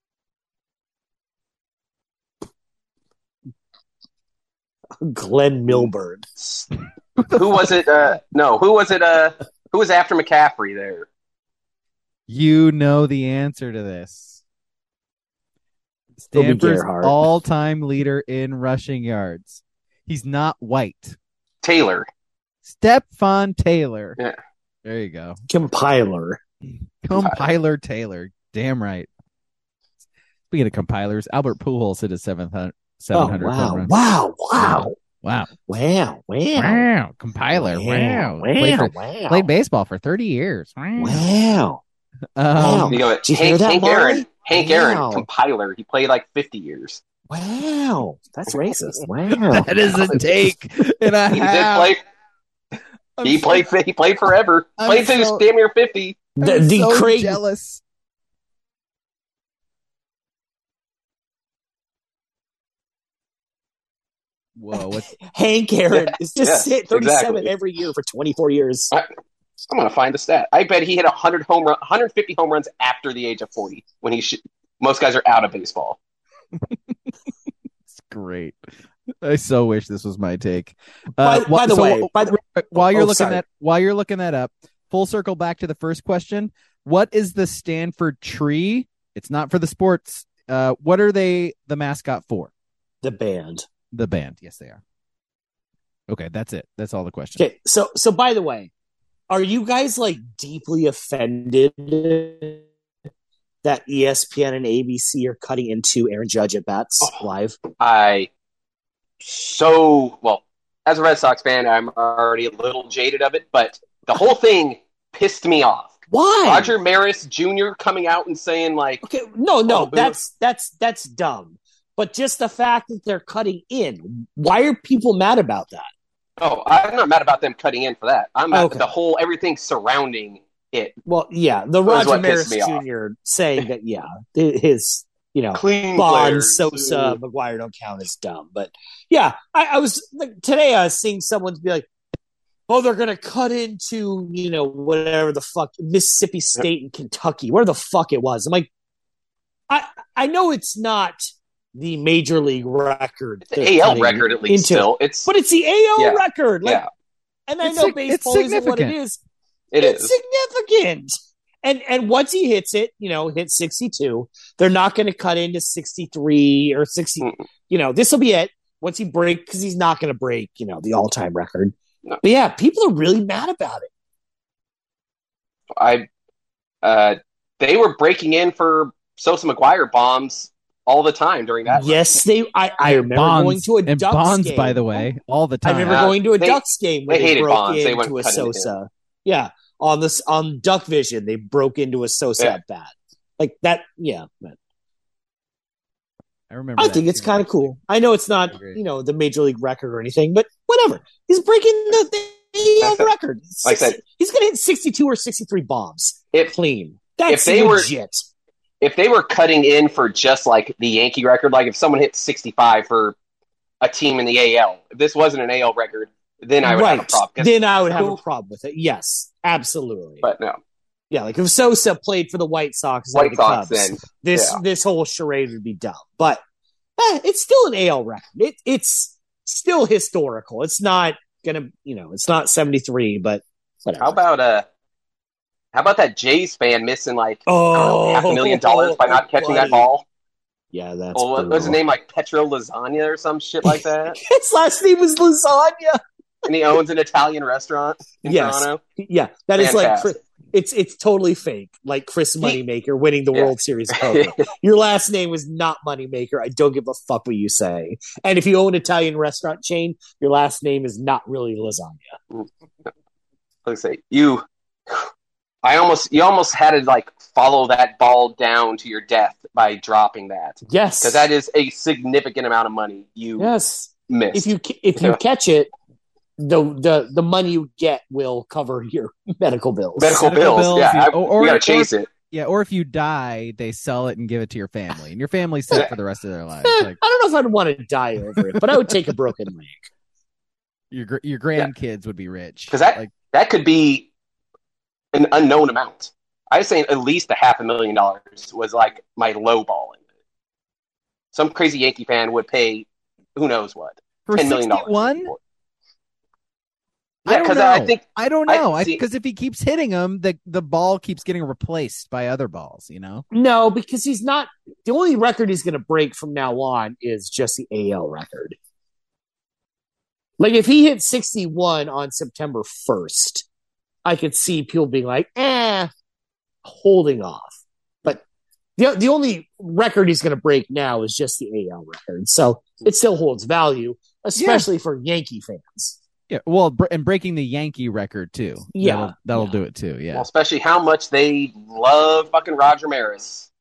Glenn Milburn. Who was it? Who was it? Who was after McCaffrey there? You know the answer to this. Stanford's all-time leader in rushing yards. He's not white. Taylor. Stephon Taylor. Yeah. There you go. Compiler Taylor. Damn right. Speaking of compilers, Albert Pujols hit his 700 home run. Wow. Compiler. Wow. Played baseball for 30 years. Wow. Hank Aaron, compiler. He played like 50 years. Wow, that's racist. Wow, that is a take and a half. He played forever. Played till he was damn near 50. I'm so jealous. Whoa! What? Hank Aaron is just hit 37 every year for 24 years. I'm gonna find the stat. I bet he hit 150 home runs after the age of 40. When most guys are out of baseball. It's great. I so wish this was my take. While you're looking that up, full circle back to the first question. What is the Stanford tree? It's not for the sports. What are they the mascot for? The band. The band. Yes, they are. Okay, that's it. That's all the question. Okay, so by the way, are you guys like deeply offended that ESPN and ABC are cutting into Aaron Judge at bats live? As a Red Sox fan, I'm already a little jaded of it, but the whole thing pissed me off. Why? Roger Maris Jr. coming out and saying like, okay, that's dumb. But just the fact that they're cutting in, why are people mad about that? Oh, I'm not mad about them cutting in for that. I'm mad at the whole everything surrounding it. Well, yeah, the Roger Maris Jr. saying that, his Clean Bonds, players. Sosa, McGuire don't count as dumb. But yeah, I was today. I was seeing someone be like, "Oh, they're gonna cut into whatever the fuck Mississippi State and Kentucky, where the fuck it was." I'm like, I know it's not the major league record, the AL record at least. But it's the AL record. Like, and I know baseball isn't what it is. It's significant. And once he hits it, hits 62, they're not going to cut into 63 or 60. This will be it. Once he breaks, because he's not going to break, the all-time record. No. But yeah, people are really mad about it. They were breaking in for Sosa McGuire bombs all the time during that. Yes, I remember going to a Ducks Bonds, game. by the way, all the time. I remember going to a Ducks game where they broke Bonds. into a Sosa. Yeah. On Duck Vision, they broke into a Sosa at bat. Like that, yeah. Man. I think it's kind of cool. I know it's not, the major league record or anything, but whatever. He's breaking the record. Like I said, he's going to hit 62 or 63 bombs clean. That's legit. If they were cutting in for just like the Yankee record, like if someone hit 65 for a team in the AL, if this wasn't an AL record, then I would have a problem. Then I would have a problem with it. Yes, absolutely. But no. Yeah, like if Sosa played for the White Sox, the Cubs, then this whole charade would be dumb. But it's still an AL record. It's still historical. It's not gonna, it's not 73, but whatever. How about that Jays fan missing $500,000 by not catching that ball? Yeah, that's. What was his name? Like Petro Lasagna or some shit like that. His last name was Lasagna. And he owns an Italian restaurant in Toronto. Yeah, that Fantastic. Is it's totally fake. Like Chris Moneymaker winning the World Series of Poker. Your last name was not Moneymaker. I don't give a fuck what you say. And if you own an Italian restaurant chain, your last name is not really Lasagna. Let's say you almost had to follow that ball down to your death by dropping that. Yes, because that is a significant amount of money you missed. If you catch it. The money you get will cover your medical bills. Medical bills, yeah. You got to chase it. Yeah, or if you die, they sell it and give it to your family, and your family's set for the rest of their lives. I don't know if I'd want to die over it, but I would take a broken leg. Your grandkids would be rich because that could be an unknown amount. I was saying at least $500,000 was like my low ball in it. Some crazy Yankee fan would pay who knows what for $10 million. Yeah, because I don't know. Because if he keeps hitting them, the ball keeps getting replaced by other balls. No, because he's not. The only record he's going to break from now on is just the AL record. Like if he hit 61 on September 1st, I could see people being like, holding off. But the only record he's going to break now is just the AL record, so it still holds value, especially for Yankee fans. Yeah, well, and breaking the Yankee record too. Yeah, that'll do it too. Yeah, well, especially how much they love fucking Roger Maris.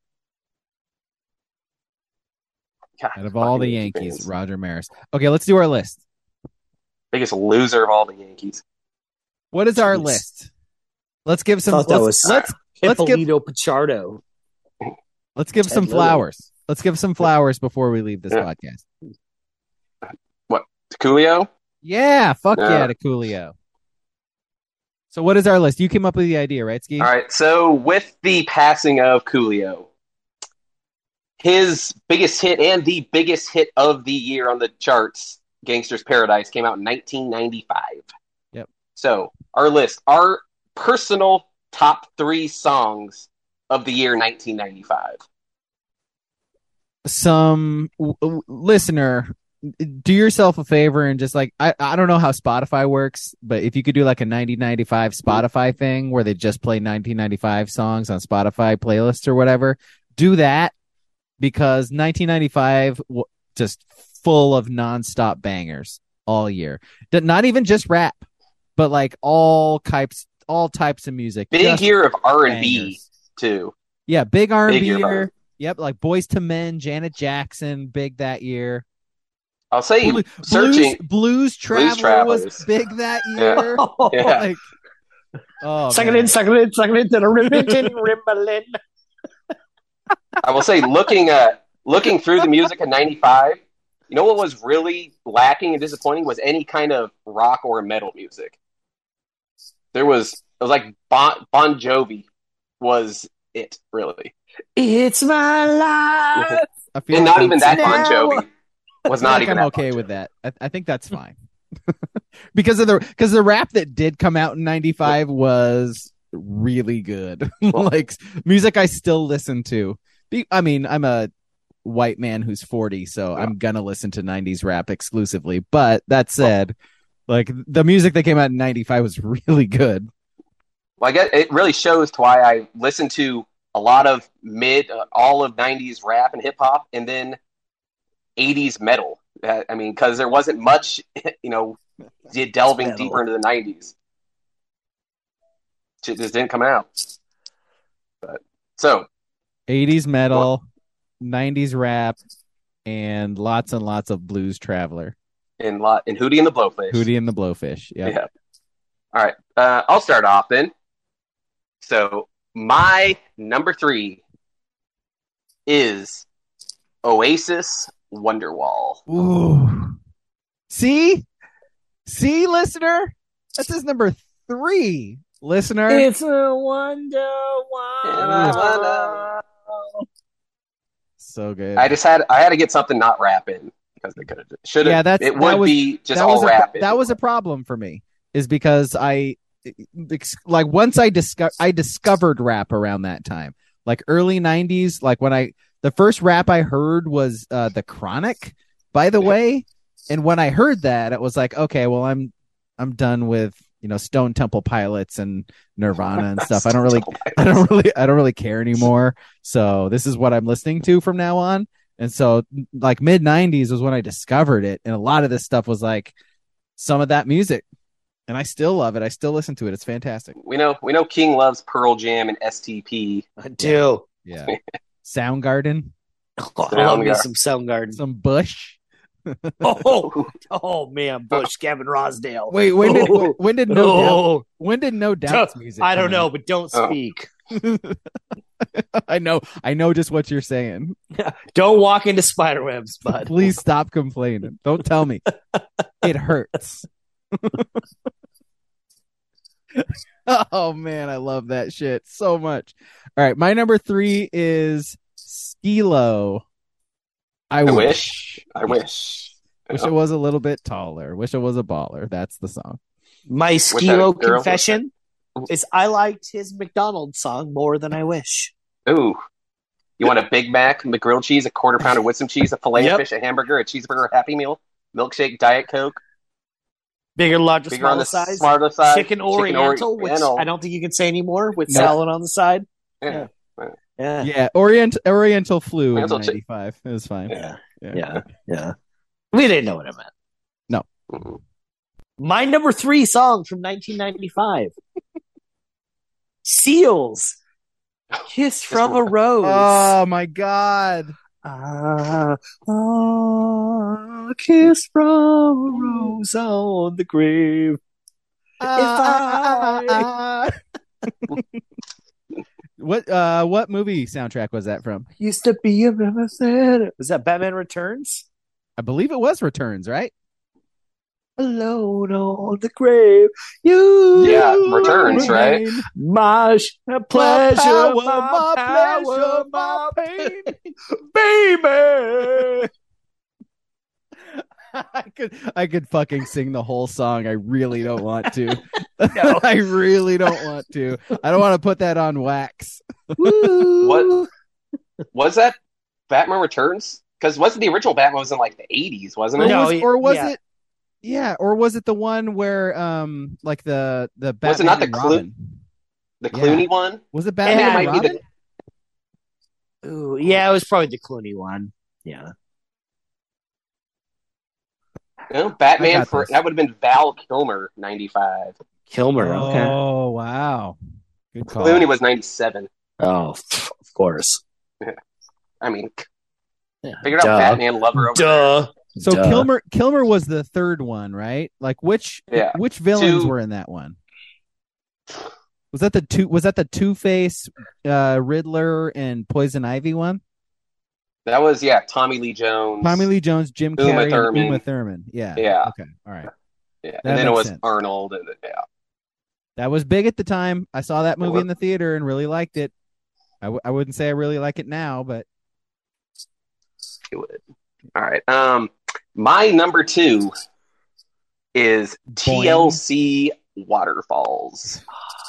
God, out of all the Yankees, fans. Roger Maris. Okay, let's do our list. Biggest loser of all the Yankees. What is our list? Let's give some. Let's give Pichardo. Let's give some flowers. Let's give some flowers before we leave this podcast. What, Coolio? Yeah, fuck yeah to Coolio. So what is our list? You came up with the idea, right, Ski? All right, so with the passing of Coolio, his biggest hit and the biggest hit of the year on the charts, Gangster's Paradise, came out in 1995. Yep. So our list, our personal top 3 songs of the year 1995. Some listener, do yourself a favor and just I don't know how Spotify works, but if you could do like a 1995 Spotify thing where they just play 1995 songs on Spotify playlists or whatever, do that, because 1995 just full of nonstop bangers all year. Not even just rap, but like all types of music. Big year of R&B too. Yeah, big R&B year. Yep, like Boyz II Men, Janet Jackson, big that year. I'll say Blues Traveler was big that year. Yeah. Suck it in, to the ribbon, Rimbalin. I will say, looking through the music of '95, you know what was really lacking and disappointing was any kind of rock or metal music. It was like Bon Jovi was it, really. It's my life. And not even that Bon Jovi was not even. I'm okay with that. I think that's fine. because the rap that did come out in '95 was really good. Like music I still listen to. I mean, I'm a white man who's 40, so I'm gonna listen to '90s rap exclusively. But that said, like the music that came out in '95 was really good. Well, I guess it really shows to why I listen to a lot of all of '90s rap and hip hop, and then '80s metal. I mean, because there wasn't much, delving deeper into the '90s. It just didn't come out. But so, '80s metal, '90s rap, and lots of Blues Traveler. And Hootie and the Blowfish. Hootie and the Blowfish. Yep. Yeah. All right. I'll start off then. So my number 3 is Oasis Wonderwall. Ooh. See, listener, that's his number 3. Listener, it's a Wonderwall. So good. I had to get something not rap in because they should have. Yeah, it would be just all rap. That was a problem for me, is because once I discovered rap around that time, like early '90s, like when the first rap I heard was The Chronic, by the way, and when I heard that, it was like, okay, well, I'm done with Stone Temple Pilots and Nirvana and stuff. I don't really care anymore. So this is what I'm listening to from now on. And so like mid '90s was when I discovered it, and a lot of this stuff was like some of that music. And I still love it. I still listen to it. It's fantastic. We know King loves Pearl Jam and STP. I do. Yeah. Soundgarden. I love me some Soundgarden. Some Bush. Oh man, Bush, Gavin Rossdale. Wait, when did No Doubt's music? I don't know, but don't speak. I know just what you're saying. Don't walk into spiderwebs, bud. Please stop complaining. Don't tell me. It hurts. Oh man, I love that shit so much. All right, my number 3 is Skee-Lo. I wish it was a little bit taller. Wish it was a baller. That's the song. My Skee-Lo confession is I liked his McDonald's song more than I wish. Ooh. You want a Big Mac, McGrilled cheese, a quarter pounder with some cheese, a filet of fish, a hamburger, a cheeseburger, a Happy Meal, milkshake, Diet Coke. Bigger, larger, smaller size. Chicken Oriental, which I don't think you can say anymore, with salad on the side. Yeah. Oriental flew in '95. It was fine. Yeah. We didn't know what it meant. No. Mm-hmm. My number 3 song from 1995. Seals. Kiss from a Rose. Oh my God. Kiss from a rose on the grave. What movie soundtrack was that from? Used to be a representative. Was that Batman Returns? I believe it was Returns, right? Alone on the grave. Returns, right? My pleasure, my pain, baby. I could fucking sing the whole song. I really don't want to. No. I really don't want to. I don't want to put that on wax. What was that? Batman Returns? Because wasn't the original Batman was in like the 80s, wasn't it? Or was it? Yeah, or was it the one where like the Batman was it not the Clooney one? one? Was it Batman and Robin? Ooh, yeah, it was probably the Clooney one. Yeah. Batman that would have been Val Kilmer, 95. Kilmer, okay. Oh, wow. Good call. Clooney was 97. Oh, of course. Yeah. I mean, figure out Batman lover over there. So Kilmer was the third one, right? Like which villains were in that one? Was that the Two-Face, Riddler, and Poison Ivy one? That was Tommy Lee Jones. Tommy Lee Jones, Jim Uma Carrey, Thurman. and Uma Thurman. Yeah. Yeah. Okay. All right. Yeah, That and then it makes was sense. Arnold. And That was big at the time. I saw that movie in the theater and really liked it. I wouldn't say I really like it now, but it would. All right. My number 2 is TLC Waterfalls.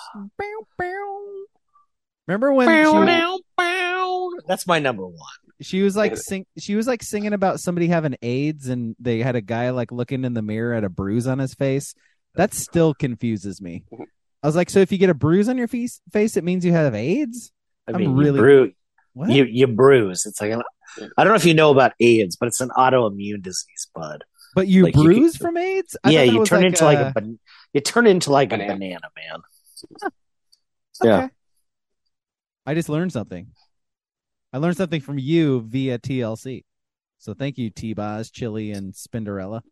Remember when That's my number 1. she was like singing about somebody having AIDS and they had a guy like looking in the mirror at a bruise on his face? That still confuses me. I was like, so if you get a bruise on your face, it means you have AIDS? I mean, you bruise. It's like I don't know if you know about AIDS, but it's an autoimmune disease, bud. But you like bruise from AIDS? You turn into a banana, man. Yeah. I just learned something. I learned something from you via TLC. So thank you, T-Boz, Chili, and Spinderella.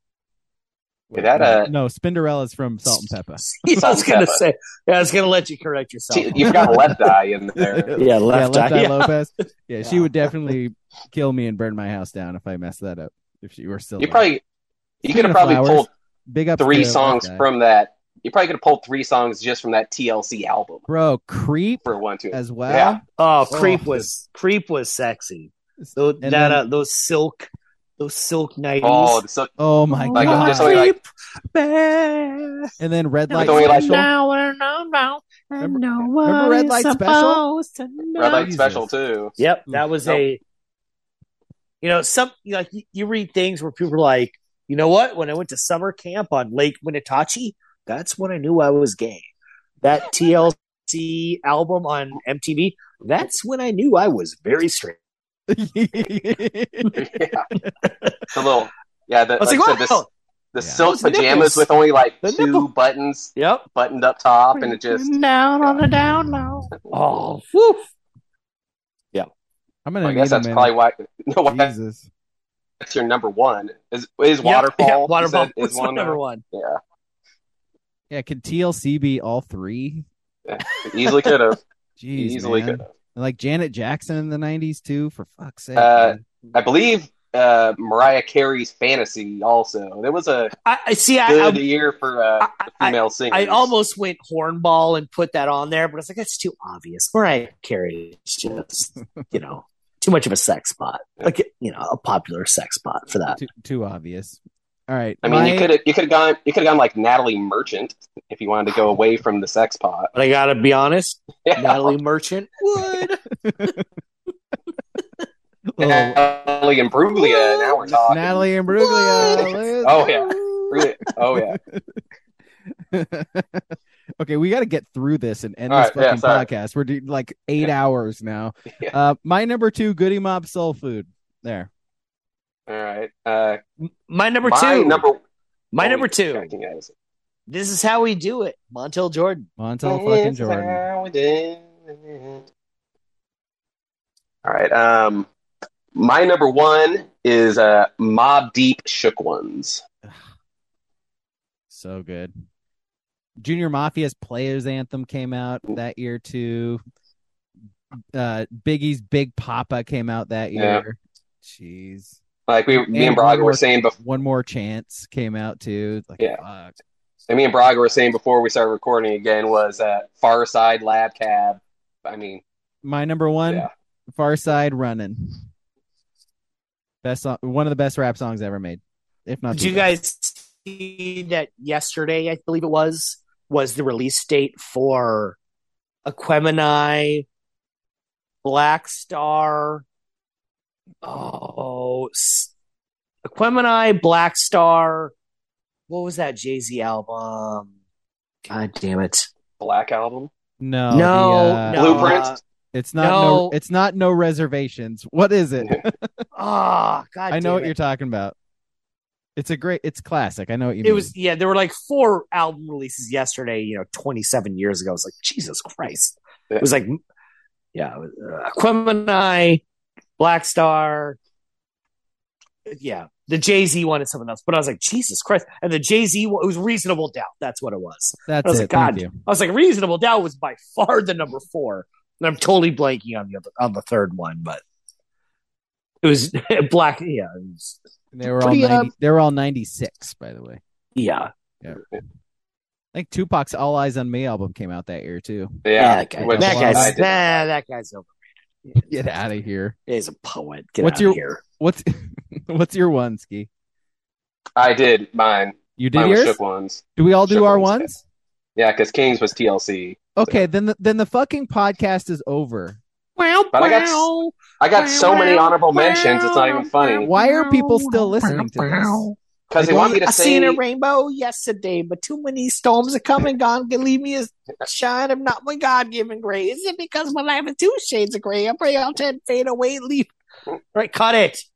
No, Spinderella's from Salt and Pepper. I was going to say, I was going to let you correct yourself. You've got Left Eye in there. Left Eye Lopez. Yeah, she would definitely kill me and burn my house down if I messed that up. If she were still, you could have probably pulled big up 3 songs from that. You probably could have pulled 3 songs just from that TLC album, bro. Creep for 1, 2 as well. Yeah. Oh, Creep was sexy. Those silk 90s. Oh my god! And then Red Light Special. Remember Red Light Special? Red Light Special too. Yep, that was you read things where people are like, you know what? When I went to summer camp on Lake Winnetachi, that's when I knew I was gay. That TLC album on MTV, that's when I knew I was very straight. The silk pajamas with only like 2 buttons buttoned up top, and it just down on the down low. Oh, whew. Yeah. I guess that's probably why. No, Jesus. That's your number 1. Is Waterfall? Waterfall is one number 1. Yeah. Yeah. Could TLC be all 3? Yeah, easily could have. Jeez, easily man. could have. Like Janet Jackson in the 90s too, for fuck's sake. I believe Mariah Carey's Fantasy also. There was a good year for female singers. I almost went hornball and put that on there, but I was like, that's too obvious. Mariah Carey is just, too much of a sex spot. Like, a popular sex spot for that. Too obvious. All right. I mean, you could have gone like Natalie Merchant if you wanted to go away from the sex pot. But I gotta be honest, Natalie Merchant would. Natalie Imbruglia. Now we're talking. Natalie Imbruglia. Oh yeah. Okay, we got to get through this and end this fucking podcast. We're doing like 8 hours now. Yeah. My number 2, Goody Mob Soul Food. There. All right. My number 2. My number 2. This is how we do it. Montel Jordan. Montel fucking Jordan. How we did it. All right. My number 1 is Mobb Deep Shook Ones. So good. Junior Mafia's Players Anthem came out that year too. Biggie's Big Papa came out that year. Jeez. Like me and Braga were saying before. One More Chance came out too. Like, fuck. And me and Braga were saying before we started recording again was Far Side Lab Cab. I mean, my number 1, Far Side Running. Best song, one of the best rap songs ever made, if not. Did you guys see that yesterday? I believe it was the release date for Aquemini, Black Star. Aquemini, Black Star. What was that Jay-Z album? God damn it! Black Album? No. Blueprint. It's not. It's not No Reservations. What is it? God! I know what you're talking about. It's classic. I know what you mean. It was there were like 4 album releases yesterday. 27 years ago. I was like, Jesus Christ! It was like, Aquemini, Black Star. Yeah, The Jay-Z one is something else. But I was like, Jesus Christ. And the Jay-Z one, it was Reasonable Doubt. That's what it was. That's I was it. like, God. Thank you. I was like, Reasonable Doubt was by far the number 4. And I'm totally blanking on the third one, but it was Black. Yeah. It was they were all 90, they were all 96, by the way. Yeah. I think Tupac's All Eyes on Me album came out that year too. Yeah, that guy's over. Get out of here. He's a poet. Get out of here. What's your one, Ski? I did mine. You did mine yours? was Shook Ones. Do we all do Shook our Ones. ones? Yeah, because King's was TLC. Okay, then the fucking podcast is over. But I got so many honorable mentions. It's not even funny. Why are people still listening to this? Because they want me to I say. seen a rainbow yesterday, but too many storms are coming gone. Can leave me a shine of not my God-given gray. Is it because my life is 2 shades of gray? I pray I'll fade away. Leave. Right, cut it.